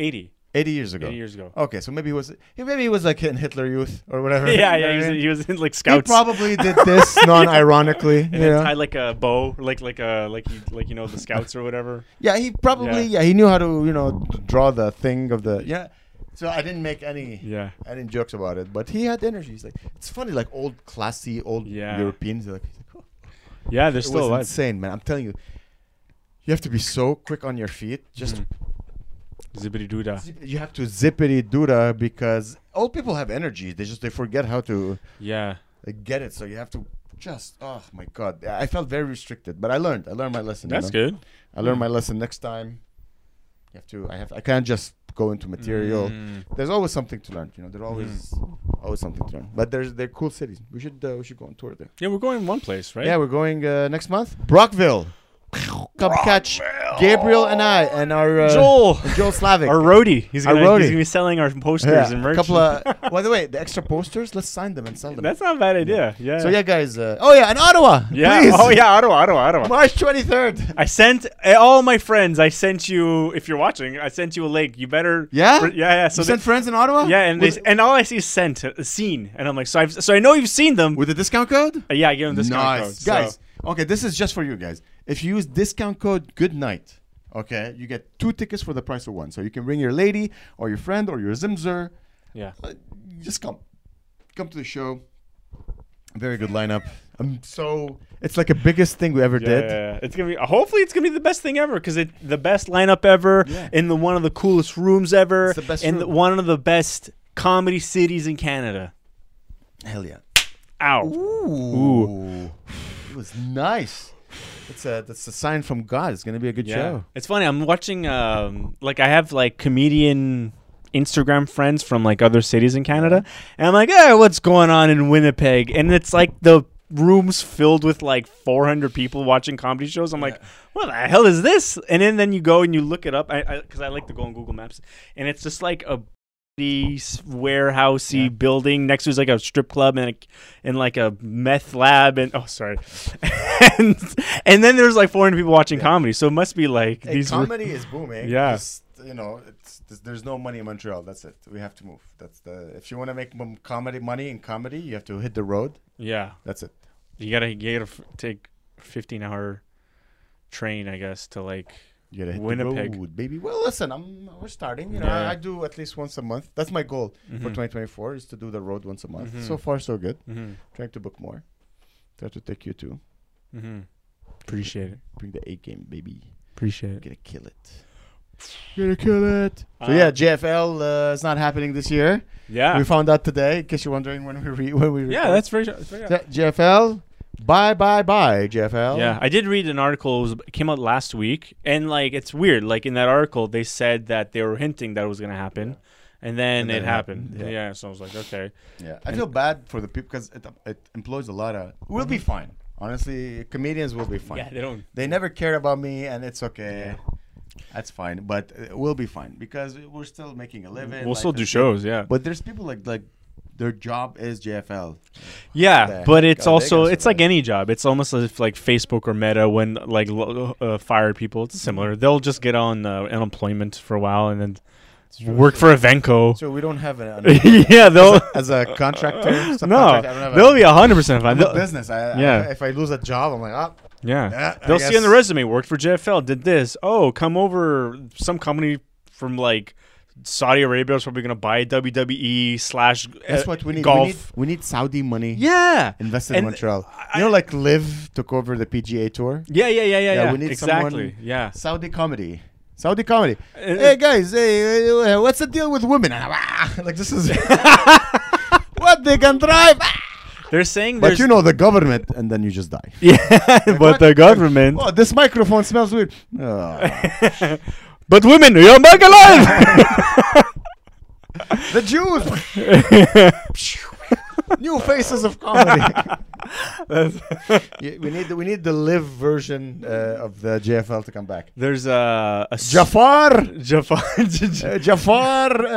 eighty years ago. eighty years ago. Okay, so maybe he was maybe he was like in Hitler Youth or whatever. Yeah, You know yeah, he what was, I mean? he was in like He scouts. probably did this non-ironically. and you then know? tied like a bow, like like a like you like you know the scouts or whatever. Yeah, he probably Yeah. yeah. he knew how to you know d- draw the thing of the yeah. So I didn't make any Yeah. I didn't jokes about it, but he had energy. He's like it's funny, like old classy old Yeah. Europeans. They're like, he's like, oh. Yeah, they're It still was alive. insane, man. I'm telling you, you have to be so quick on your feet. Just Mhm. Zippity doodah. zip- you have to zippity doodah because old people have energy. They just they forget how to Yeah. like, get it. So you have to just oh my god. I felt very restricted, but I learned. I learned my lesson. you That's know? good. I learned Mm. my lesson. Next time, you have to. I have. I can't just go into material. Mm. There's always something to learn. You know, there's always Mm-hmm. always something to learn. But there's they're cool cities. We should uh, we should go on tour there. Yeah, we're going one place, right? Yeah, we're going uh, next month. Brockville. Come catch Gabriel and I and our uh, Joel, and Joel Slavic. our roadie. He's Our gonna, roadie. he's gonna be selling our posters yeah, and a merch. couple of. By the way, the extra posters. Let's sign them and sell them. That's not a bad idea. Yeah. So yeah, guys. Uh, oh yeah, in Ottawa. Yeah. Please. Oh yeah, Ottawa, Ottawa, Ottawa. March twenty-third. I sent uh, all my friends. I sent you. If you're watching, I sent you a link. You better. Yeah. Yeah, yeah. So you sent they- friends in Ottawa. yeah, and they, with, and all I see is sent, uh, seen, and I'm like, so I've so I know you've seen them. with a discount code. Uh, yeah, I give them discount nice, code. so- guys. Okay, this is just for you guys. If you use discount code Good Night, okay, you get two tickets for the price of one. So you can bring your lady or your friend or your Zimzer. Yeah. Uh, just come, come to the show. Very good lineup. I'm so. It's like the biggest thing we ever Yeah, did. yeah, yeah. It's gonna be. Hopefully, it's gonna be the best thing ever because it the best lineup ever Yeah. in the one of the coolest rooms ever It's the best in the, room. one of the best comedy cities in Canada. Hell yeah. Ow. Ooh. It was nice. It's a that's a sign from God. It's gonna be a good Yeah. show. It's funny. I'm watching. Um, like I have like comedian Instagram friends from like other cities in Canada, and I'm like, hey, what's going on in Winnipeg? And it's like the rooms filled with like four hundred people watching comedy shows. I'm like, what the hell is this? And then then you go and you look it up. I because I, I like to go on Google Maps, and it's just like a warehousey Yeah. building next to is like a strip club and a, and like a meth lab and oh sorry and and then there's like four hundred people watching Yeah. comedy, so it must be like Hey, these comedy is booming. Yeah. Just, you know, it's, there's, there's no money in Montreal. That's it. We have to move. That's the. If you want to make m- comedy money in comedy, you have to hit the road. yeah That's it. you gotta you gotta f- take fifteen hour train I guess to like You gotta hit Winnipeg. the road, baby. Well, listen, I'm we're starting. You know, Yeah. I, I do at least once a month. That's my goal for Mhm. twenty twenty-four is to do the road once a month. Mhm. So far, so good. Mhm. Trying to book more. Try to take you too. Mhm. Appreciate it. Bring the A game, baby. Appreciate it. Gonna kill it. Gonna kill it. So Uh, yeah, J F L uh, is not happening this year. Yeah. We found out today. In case you're wondering when we re- when we Yeah, record. that's very. That's very Yeah, J F L. Bye bye bye J F L. Yeah, I did read an article. It, was, it came out last week, and like it's weird. Like in that article, they said that they were hinting that it was going to happen, and then And then it it happened. happened, Yeah. yeah. so I was like, okay. Yeah, I And- feel bad for the people because it it employs a lot of. We'll be fine. Honestly, comedians will be fine. Yeah, they don't. They never cared about me, and it's okay. That's fine, but uh, we'll be fine because we're still making a living. We'll still life do is shows. Yeah. good. But there's people like like their job is J F L. Yeah, the but heck it's are they also gonna it's like survive? any job. It's almost as if like Facebook or Meta when like lo- uh, fired people. It's similar. They'll just get on uh, unemployment for a while and then work for Evenco. So we don't have an yeah, they'll as a contractor. no, subcontractor, I don't have they'll a, be a hundred percent fine. I'm a They'll- business. I, Yeah. I, if I lose a job, I'm like, oh, Yeah. yeah. I They'll see on the guess- resume, worked for J F L, did this. Oh, come over. Some company from like Saudi Arabia is probably going to buy W W E slash That's uh, what we need. golf. We need, we need Saudi money Yeah. invested in And Montreal. I- you know, like Liv took over the P G A tour. Yeah, yeah, yeah, yeah, Yeah, yeah. we need exactly. someone- Yeah. Saudi comedy. Saudi comedy. Uh, Hey guys, hey, uh, what's the deal with women? Like this is what they can drive. They're saying But there's you know the government, and then you just die. yeah, but what? the government. Oh, this microphone smells weird. Oh. But women, you're back alive. The Jews. New faces of comedy. Yeah, we need the, we need the live version uh, of the J F L to come back. There's a, a s- Jafar, Jafar. uh, Jafar, uh,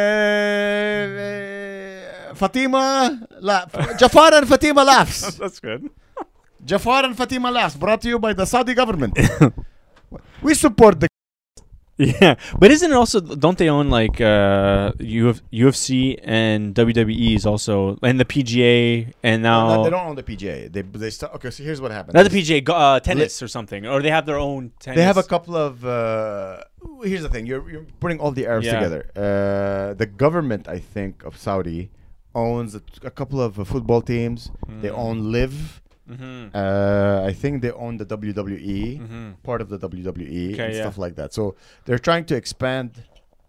uh, Fatima, la- Jafar and Fatima laughs. That's good. Jafar and Fatima laughs. Brought to you by the Saudi government. We support the Yeah, but isn't it also? Don't they own like uh U F, U F C and W W E is also and the P G A and now No, no, they don't own the P G A. They they start. Okay, so here's what happens. not the P G A go- uh, tennis or something, or they have their own tennis. They have a couple of. Uh, here's the thing: you're you're putting all the Arabs Yeah. together. Uh, the government, I think, of Saudi owns a, a couple of uh, football teams. They Mm. own Live. Mm-hmm. Uh, I think they own the W W E, Mm-hmm. part of the W W E, Okay, and yeah. stuff like that. So they're trying to expand.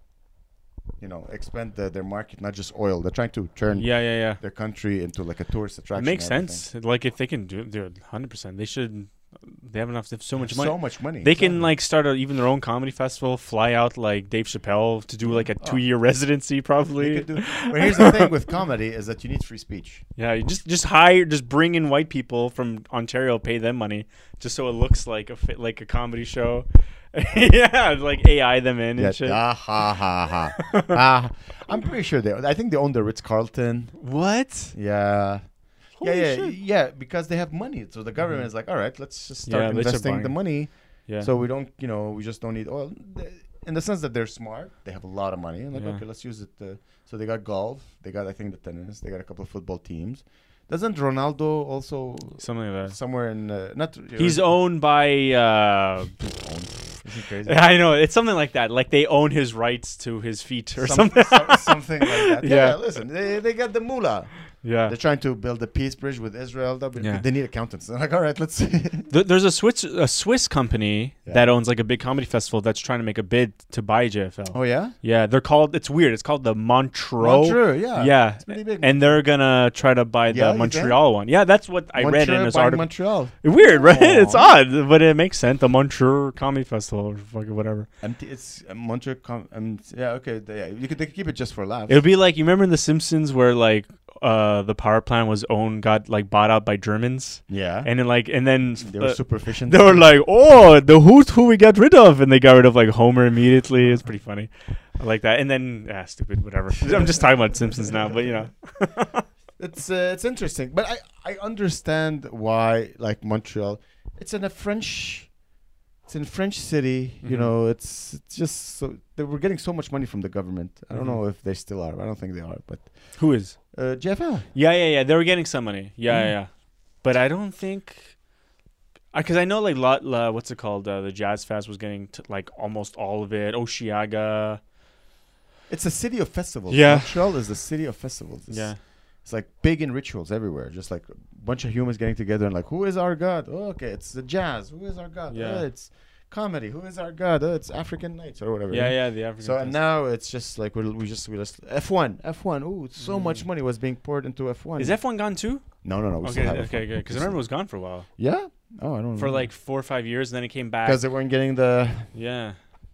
You know, expand the, their market, not just oil. They're trying to turn Yeah, yeah, yeah. their country into like a tourist attraction. It makes and everything. sense. Like if they can do it, do it one hundred percent. They should. They have enough. They have so much money. So much money. They can exactly. like start a, even their own comedy festival. Fly out like Dave Chappelle to do like a Oh. two-year residency, They probably. could do. But here's the thing with comedy is that you need free speech. Yeah, you just just hire, just bring in white people from Ontario, pay them money, just so it looks like a fi- like a comedy show. Yeah, like A I them in and Yeah, shit. ah, ha ha ha. ah, I'm pretty sure they. I think they own the Ritz Carlton. What? Yeah. Holy yeah, yeah, shit. yeah. Because they have money, so the government Mhm. is like, all right, let's just start Yeah, they should investing buy- the money, Yeah. so we don't, you know, we just don't need oil. They- In the sense that they're smart, they have a lot of money, and like, Yeah. okay, let's use it. Uh, so they got golf, they got, I think, the tennis, they got a couple of football teams. Doesn't Ronaldo also Something like that. somewhere in uh, not? He's owned by. Uh, Isn't crazy? I know it's something like that. Like they own his rights to his feet or Some- something. some- something like that. Yeah, Yeah. yeah, listen, they, they got the moolah. Yeah. They're trying to build a peace bridge with Israel. They'll be- Yeah. They need accountants. They're like, all right, let's see. Th- There's a Swiss a Swiss company Yeah. that owns like a big comedy festival that's trying to make a bid to buy J F L. Oh, yeah? Yeah, they're called. It's weird. It's called the Montreux. Montreux, yeah. Yeah, It's pretty big. and they're gonna try to buy the Yeah, you Montreal one. Yeah, that's what I read in Montreux this buying article. Montreal. Weird, right? It's Aw. odd, but it makes sense. The Montreux Comedy Festival or fucking whatever. Empty. It's uh, Montreux. Com- um, yeah, okay. They, yeah, you could, they could keep it just for laughs. It would be like you remember in The Simpsons where like uh the power plant was owned got like bought out by Germans, yeah. and then like and then they were uh, super efficient. they were like, oh, the who's who we got rid of, and they got rid of like Homer immediately. It's pretty funny. I like that. And then ah, stupid, whatever. I'm just talking about Simpsons now, but you know. It's uh, it's interesting, but I I understand why like Montreal. It's in a French. It's in French city. You Mhm. know, it's it's just so they were getting so much money from the government. I don't Mhm. know if they still are. I don't think they are, but Who is? uh, J F L. Yeah, yeah, yeah. They were getting some money. Yeah, Mm. yeah, yeah. But I don't think, because I know like lot, uh, what's it called? Uh, the Jazz Fest was getting t- like almost all of it. Oshiaga. It's a city of festivals. Yeah. Montreal is the city of festivals. It's, Yeah. It's like big in rituals everywhere. Just like a bunch of humans getting together and like, who is our god? Oh, okay, it's the jazz. Who is our god? Yeah. Oh, it's comedy. Who is our god? Oh, it's African nights or whatever. Yeah, yeah. The African. So and Fest. now it's just like we we just we just F one F one. Ooh, so Mm. much money was being poured into F one. Is F one gone too? No, no, no. We Okay, still have okay, F one. good. Because I remember it was gone for a while, Yeah. Oh, I don't for know. like four or five years, and then it came back. because they weren't getting the Yeah.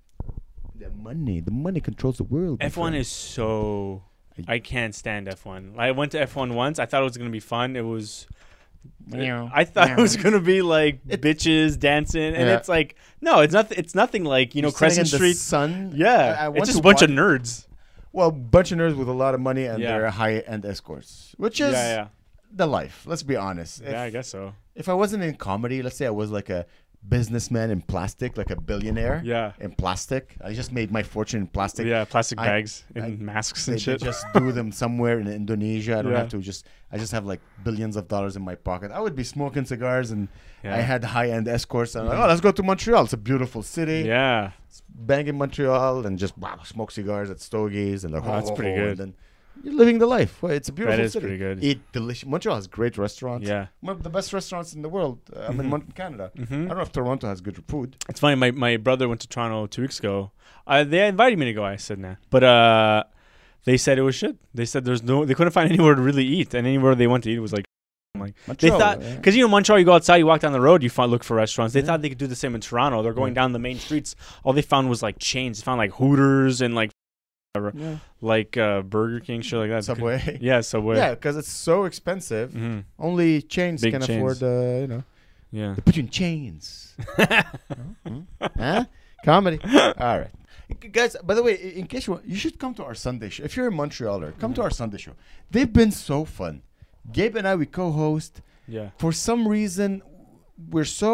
the money. The money controls the world. my F one friend. is so. I- I can't stand F one. I went to F one once. I thought it was gonna be fun. It was. Meow. I thought it was Meow. gonna be like It- bitches dancing, and Yeah. it's like no, it's not. It's nothing like you know You're sitting Crescent in the Street. sun. Yeah, I- I want it's just to a bunch watch- of nerds. Well, bunch of nerds with a lot of money and Yeah. they're high-end escorts, which is Yeah, yeah, the life. Let's be honest. If, yeah. I guess so. if I wasn't in comedy, let's say I was like a businessman in plastic, like a billionaire Yeah, in plastic. I just made my fortune in plastic. yeah. Plastic I- bags and I- masks They, and they shit. just do them somewhere in Indonesia. I don't Yeah. have to just. I just have like billions of dollars in my pocket. I would be smoking cigars and yeah. I had high-end escorts. And I'm like, oh, let's go to Montreal. It's a beautiful city. Yeah, Bang in Montreal and just wow, smoke cigars at Stogies and like, Oh, that's ho, ho, pretty ho, good. And then you're living the life. Well, it's a beautiful that is city. pretty good. Eat delicious. Montreal has great restaurants. Yeah. One of the best restaurants in the world. Uh, I'm in Mhm. Mon- Canada. I hmm don't know if Toronto has good food. It's funny. My my brother went to Toronto two weeks ago. Uh, they invited me to go. I said nah, but uh, they said it was shit. They said there's no. They couldn't find anywhere to really eat, and anywhere they went to eat was like. I'm like they Montreal, thought yeah. because you know Montreal, you go outside, you walk down the road, you find look for restaurants. They Yeah. thought they could do the same in Toronto. They're going Yeah. down the main streets. All they found was like chains. They found like Hooters and like Yeah. like uh, Burger King, shit like that. Subway. Yeah, Subway. Yeah, because it's so expensive. hmm Only chains Big can chains. afford, uh, you know. Yeah. They put you in chains. Hmm? Huh? Comedy. All right. Guys, by the way, i- in case you want, you should come to our Sunday show. If you're in Montrealer, come to our Sunday show. They've been so fun. Gabe and I, we co-host. Yeah. For some reason, we're so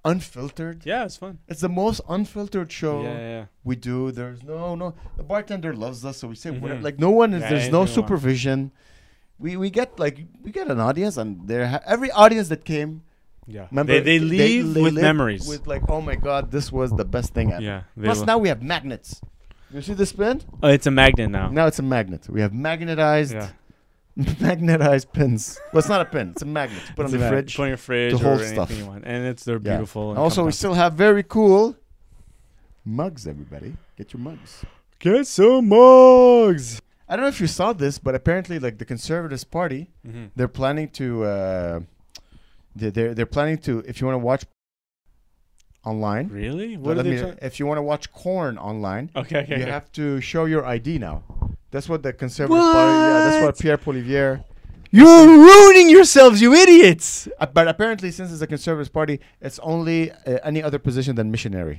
unfiltered. Yeah, it's fun. It's the most unfiltered show Yeah, yeah. we do. There's no no. The bartender loves us, so we say Mhm. whatever. Like no one is. Yeah, there's anything no we want. supervision. We we get like we get an audience, and there ha- every audience that came. Yeah. Remember, they, they leave with live memories. With like, oh my god, this was the best thing ever. yeah. They Plus lo- now we have magnets. You see this pen? oh, it's a magnet now. Now it's a magnet. We have magnetized, Yeah. magnetized pins. Well, it's not a pin. It's a magnet. You put It's on the a mag- fridge. Put on your fridge to or hold anything stuff. you want. And it's they're Yeah. beautiful. and Also, we compact. still have very cool mugs. Everybody, get your mugs. Get some mugs. I don't know if you saw this, but apparently, like the Conservatives Party, Mm-hmm. they're planning to. Uh, they're, they're they're planning to. If you want to watch online, Really? Well, What are let they me- trying? if you want to watch corn online, Okay, okay. you okay. have to show your I D now. That's what the Conservative Party. Yeah, that's what What? Pierre Poilievre. You're ruining yourselves, you idiots. Uh, but apparently, since it's a Conservative Party, it's only uh, any other position than missionary.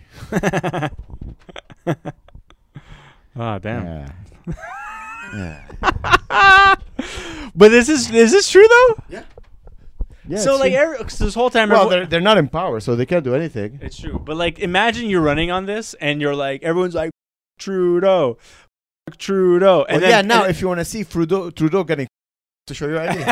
Ah, damn. Yeah. yeah. But this is is this true though? Yeah. so it's like true. every, so this whole time, well, everyone- they're they're not in power, so they can't do anything. it's true. But like, imagine you're running on this, and you're like, everyone's like, Trudeau, Trudeau, and Well, then, yeah. Now, and- if you want to see Trudeau, Trudeau getting to show your I D.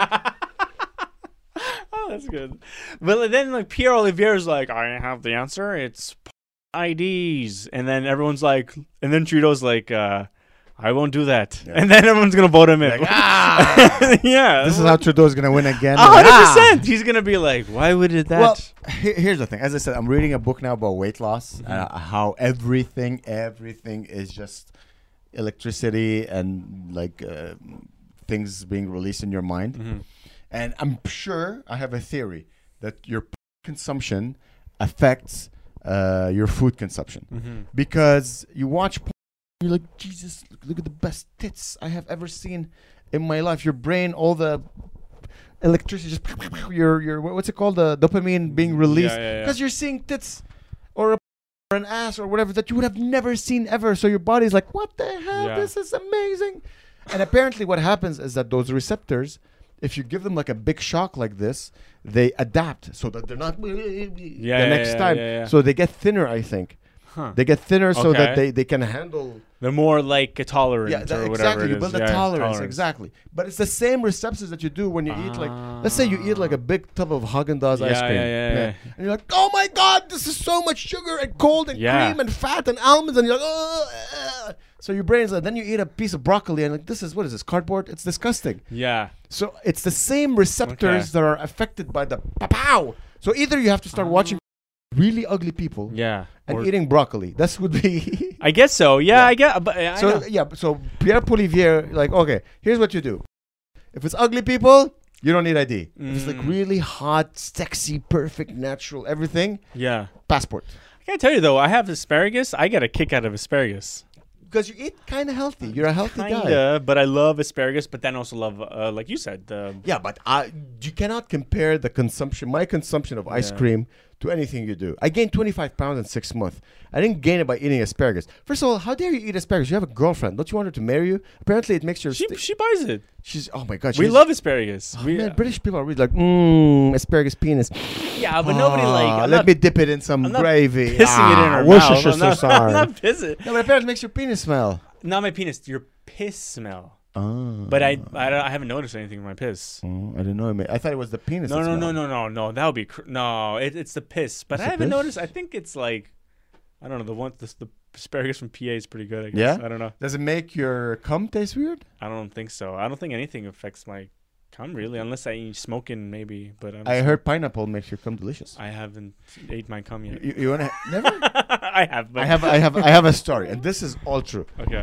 oh, that's good. But then like Pierre Olivier is like, I have the answer. It's I Ds, and then everyone's like, and then Trudeau's like, uh, I won't do that, Yeah. and then everyone's gonna vote him in. Like, ah! yeah, This is how Trudeau's gonna win again. A Like, hundred ah! percent. He's gonna be like, why would it that? Well, he- here's the thing. As I said, I'm reading a book now about weight loss. Mhm. Uh, how everything, everything is just electricity and like uh, things being released in your mind. Mhm. And I'm sure I have a theory that your consumption affects uh, your food consumption Mhm. because you watch. Porn, you're like, Jesus, look, look at the best tits I have ever seen in my life. Your brain, all the electricity, just your your what's it called, the dopamine being released Yeah, yeah, yeah. because you're seeing tits or, a, or an ass or whatever that you would have never seen ever. So your body's like, what the hell? Yeah. This is amazing. And apparently, what happens is that those receptors, if you give them like a big shock like this, they adapt so that they're not the yeah, next yeah, time. yeah, yeah. So they get thinner, I think. Huh. They get thinner so that Okay. they, they can handle. They're more like a tolerant Yeah, or that, whatever exactly. it You is. build a Yeah, tolerance, exactly. But it's the same receptors that you do when you eat like, let's say you eat like a big tub of Haagen-Dazs Yeah, ice cream, yeah, yeah, yeah. and you're like, oh my god, this is so much sugar and cold and Yeah. cream and fat and almonds, and you're like, oh. uh." So your brain's like, then you eat a piece of broccoli and like, this is what is this cardboard? It's disgusting. Yeah. So it's the same receptors Okay. that are affected by the pow. So either you have to start watching really ugly people Yeah. and Or- eating broccoli. That would be. I guess so. Yeah, Yeah. I get. But I So know. yeah, so Pierre Poilievre, like, okay, here's what you do. If it's ugly people, you don't need I D. If it's like Mm. really hot, sexy, perfect, natural, everything, Yeah. passport. I gotta tell you though, I have asparagus. I get a kick out of asparagus. Because you eat kind of healthy. You're a healthy guy. Kinda, but I love asparagus. But then also love, uh, like you said, the Yeah, but I, you cannot compare the consumption, my consumption of ice Yeah. cream to anything you do. I gained twenty-five pounds in six months. I didn't gain it by eating asparagus. First of all, how dare you eat asparagus? You have a girlfriend. Don't you want her to marry you? Apparently, it makes your... she sti- she buys it. she's... Oh, my God. We she's- love asparagus. Oh, we, man, British people are really like, mmm, asparagus penis. yeah, but nobody like. Ah, I'm let not me dip it in some I'm not gravy. pissing ah, it in her Worcestershire mouth. I'm not, I'm sauce. not pissing. No, but apparently it makes your penis smell. Not my penis. Your piss smell. Oh. But I, I, don't- I haven't noticed anything in my piss. Oh, I didn't know. man. I thought it was the penis. No, that no, no, smelled. no, no, no. That would be cr- no. It, it's the piss. But It's I the haven't piss? noticed. I think it's like, I don't know. The one, the, the asparagus from P A is pretty good. I guess. Yeah? I don't know. Does it make your cum taste weird? I don't think so. I don't think anything affects my cum really, unless I eat smoking maybe. But I'm I heard pineapple makes your cum delicious. I haven't ate my cum yet. You, you wanna never? I have. But I have, I have, I have a story, and this is all true. Okay.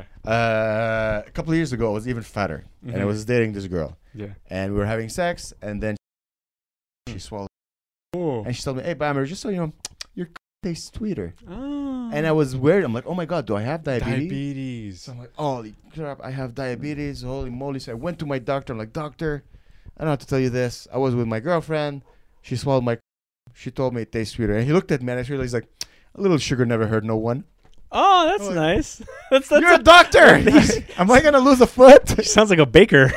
Uh, a couple of years ago, I was even fatter, and I Mhm. was dating this girl, Yeah. and we were having sex, and then she swallowed, Oh. and she told me, "Hey, Bammer, just so you know, your cum tastes sweeter." Oh. And I was worried. I'm like, "Oh my God, do I have diabetes?" diabetes. So I'm like, holy crap, I have diabetes, holy moly. So I went to my doctor. I'm like, doctor, I don't have to tell you this. I was with my girlfriend. She swallowed my, she told me it tastes sweeter. And he looked at me and I realized, like, a little sugar never hurt no one. Oh, that's Oh, nice. that's that's. You're a doctor! Am I going to lose a foot? He sounds like a baker.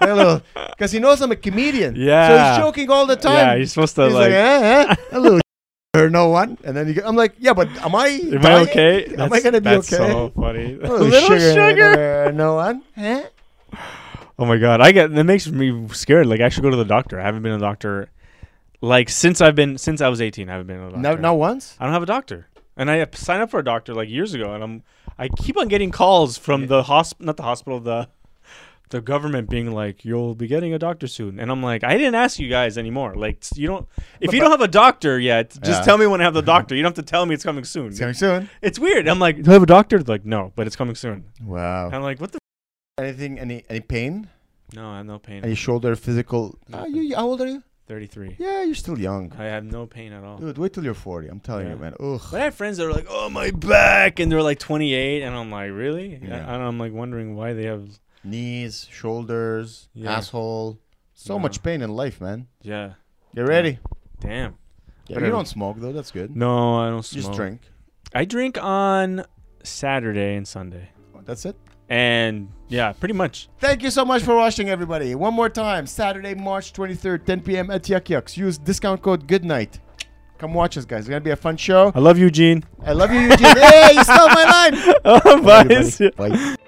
Because he knows I'm a comedian. Yeah. So he's joking all the time. Yeah, you're supposed to He's like. like, eh, eh, a little doctor, no one. And then you get, I'm like, yeah, but am I? Am I dying? okay? Am That's, I gonna be that's okay? so funny. Oh, Little sugar. uh, no one. Huh? Oh my god, I get that makes me scared. Like I should go to the doctor. I haven't been to the doctor like since I've been since I was eighteen. I haven't been to the doctor. No, not once. I don't have a doctor, and I signed up for a doctor like years ago, and I'm I keep on getting calls from the hospital, not the hospital, the the government being like, "You'll be getting a doctor soon," and I'm like, I didn't ask you guys anymore. Like you don't, if But- you don't have a doctor yet, just Yeah. tell me when I have the doctor. You don't have to tell me it's coming soon. It's coming soon. It's weird. I'm like, do I have a doctor? They're like, no, but it's coming soon. Wow. And I'm like, what the? Anything? Any? Any pain? No, I have no pain. Any shoulder physical? Ah, Nothing. you, how old are you? thirty-three. Yeah, you're still young. I have no pain at all. Dude, wait till you're forty. I'm telling Yeah. you, man. Ugh. But I have friends that are like, "Oh, my back," and they're like twenty-eight, and I'm like, "Really?" Yeah. And I'm like wondering why they have. Knees, shoulders, Yeah. asshole. So Yeah. much pain in life, man. Yeah. Get ready. Damn. Yeah, But you I- don't smoke though. That's good. No, I don't smoke. Just drink. I drink on Saturday and Sunday, That's it. and yeah, pretty much. Thank you so much for watching, everybody. One more time, Saturday, March twenty-third, ten p.m. at Yuck Yucks. Use discount code GOODNIGHT. Come watch us, guys. It's gonna be a fun show. I love you, Gene. I love you, Eugene. Hey, you stole my line. Oh, Love you, bye. buddy. Bye.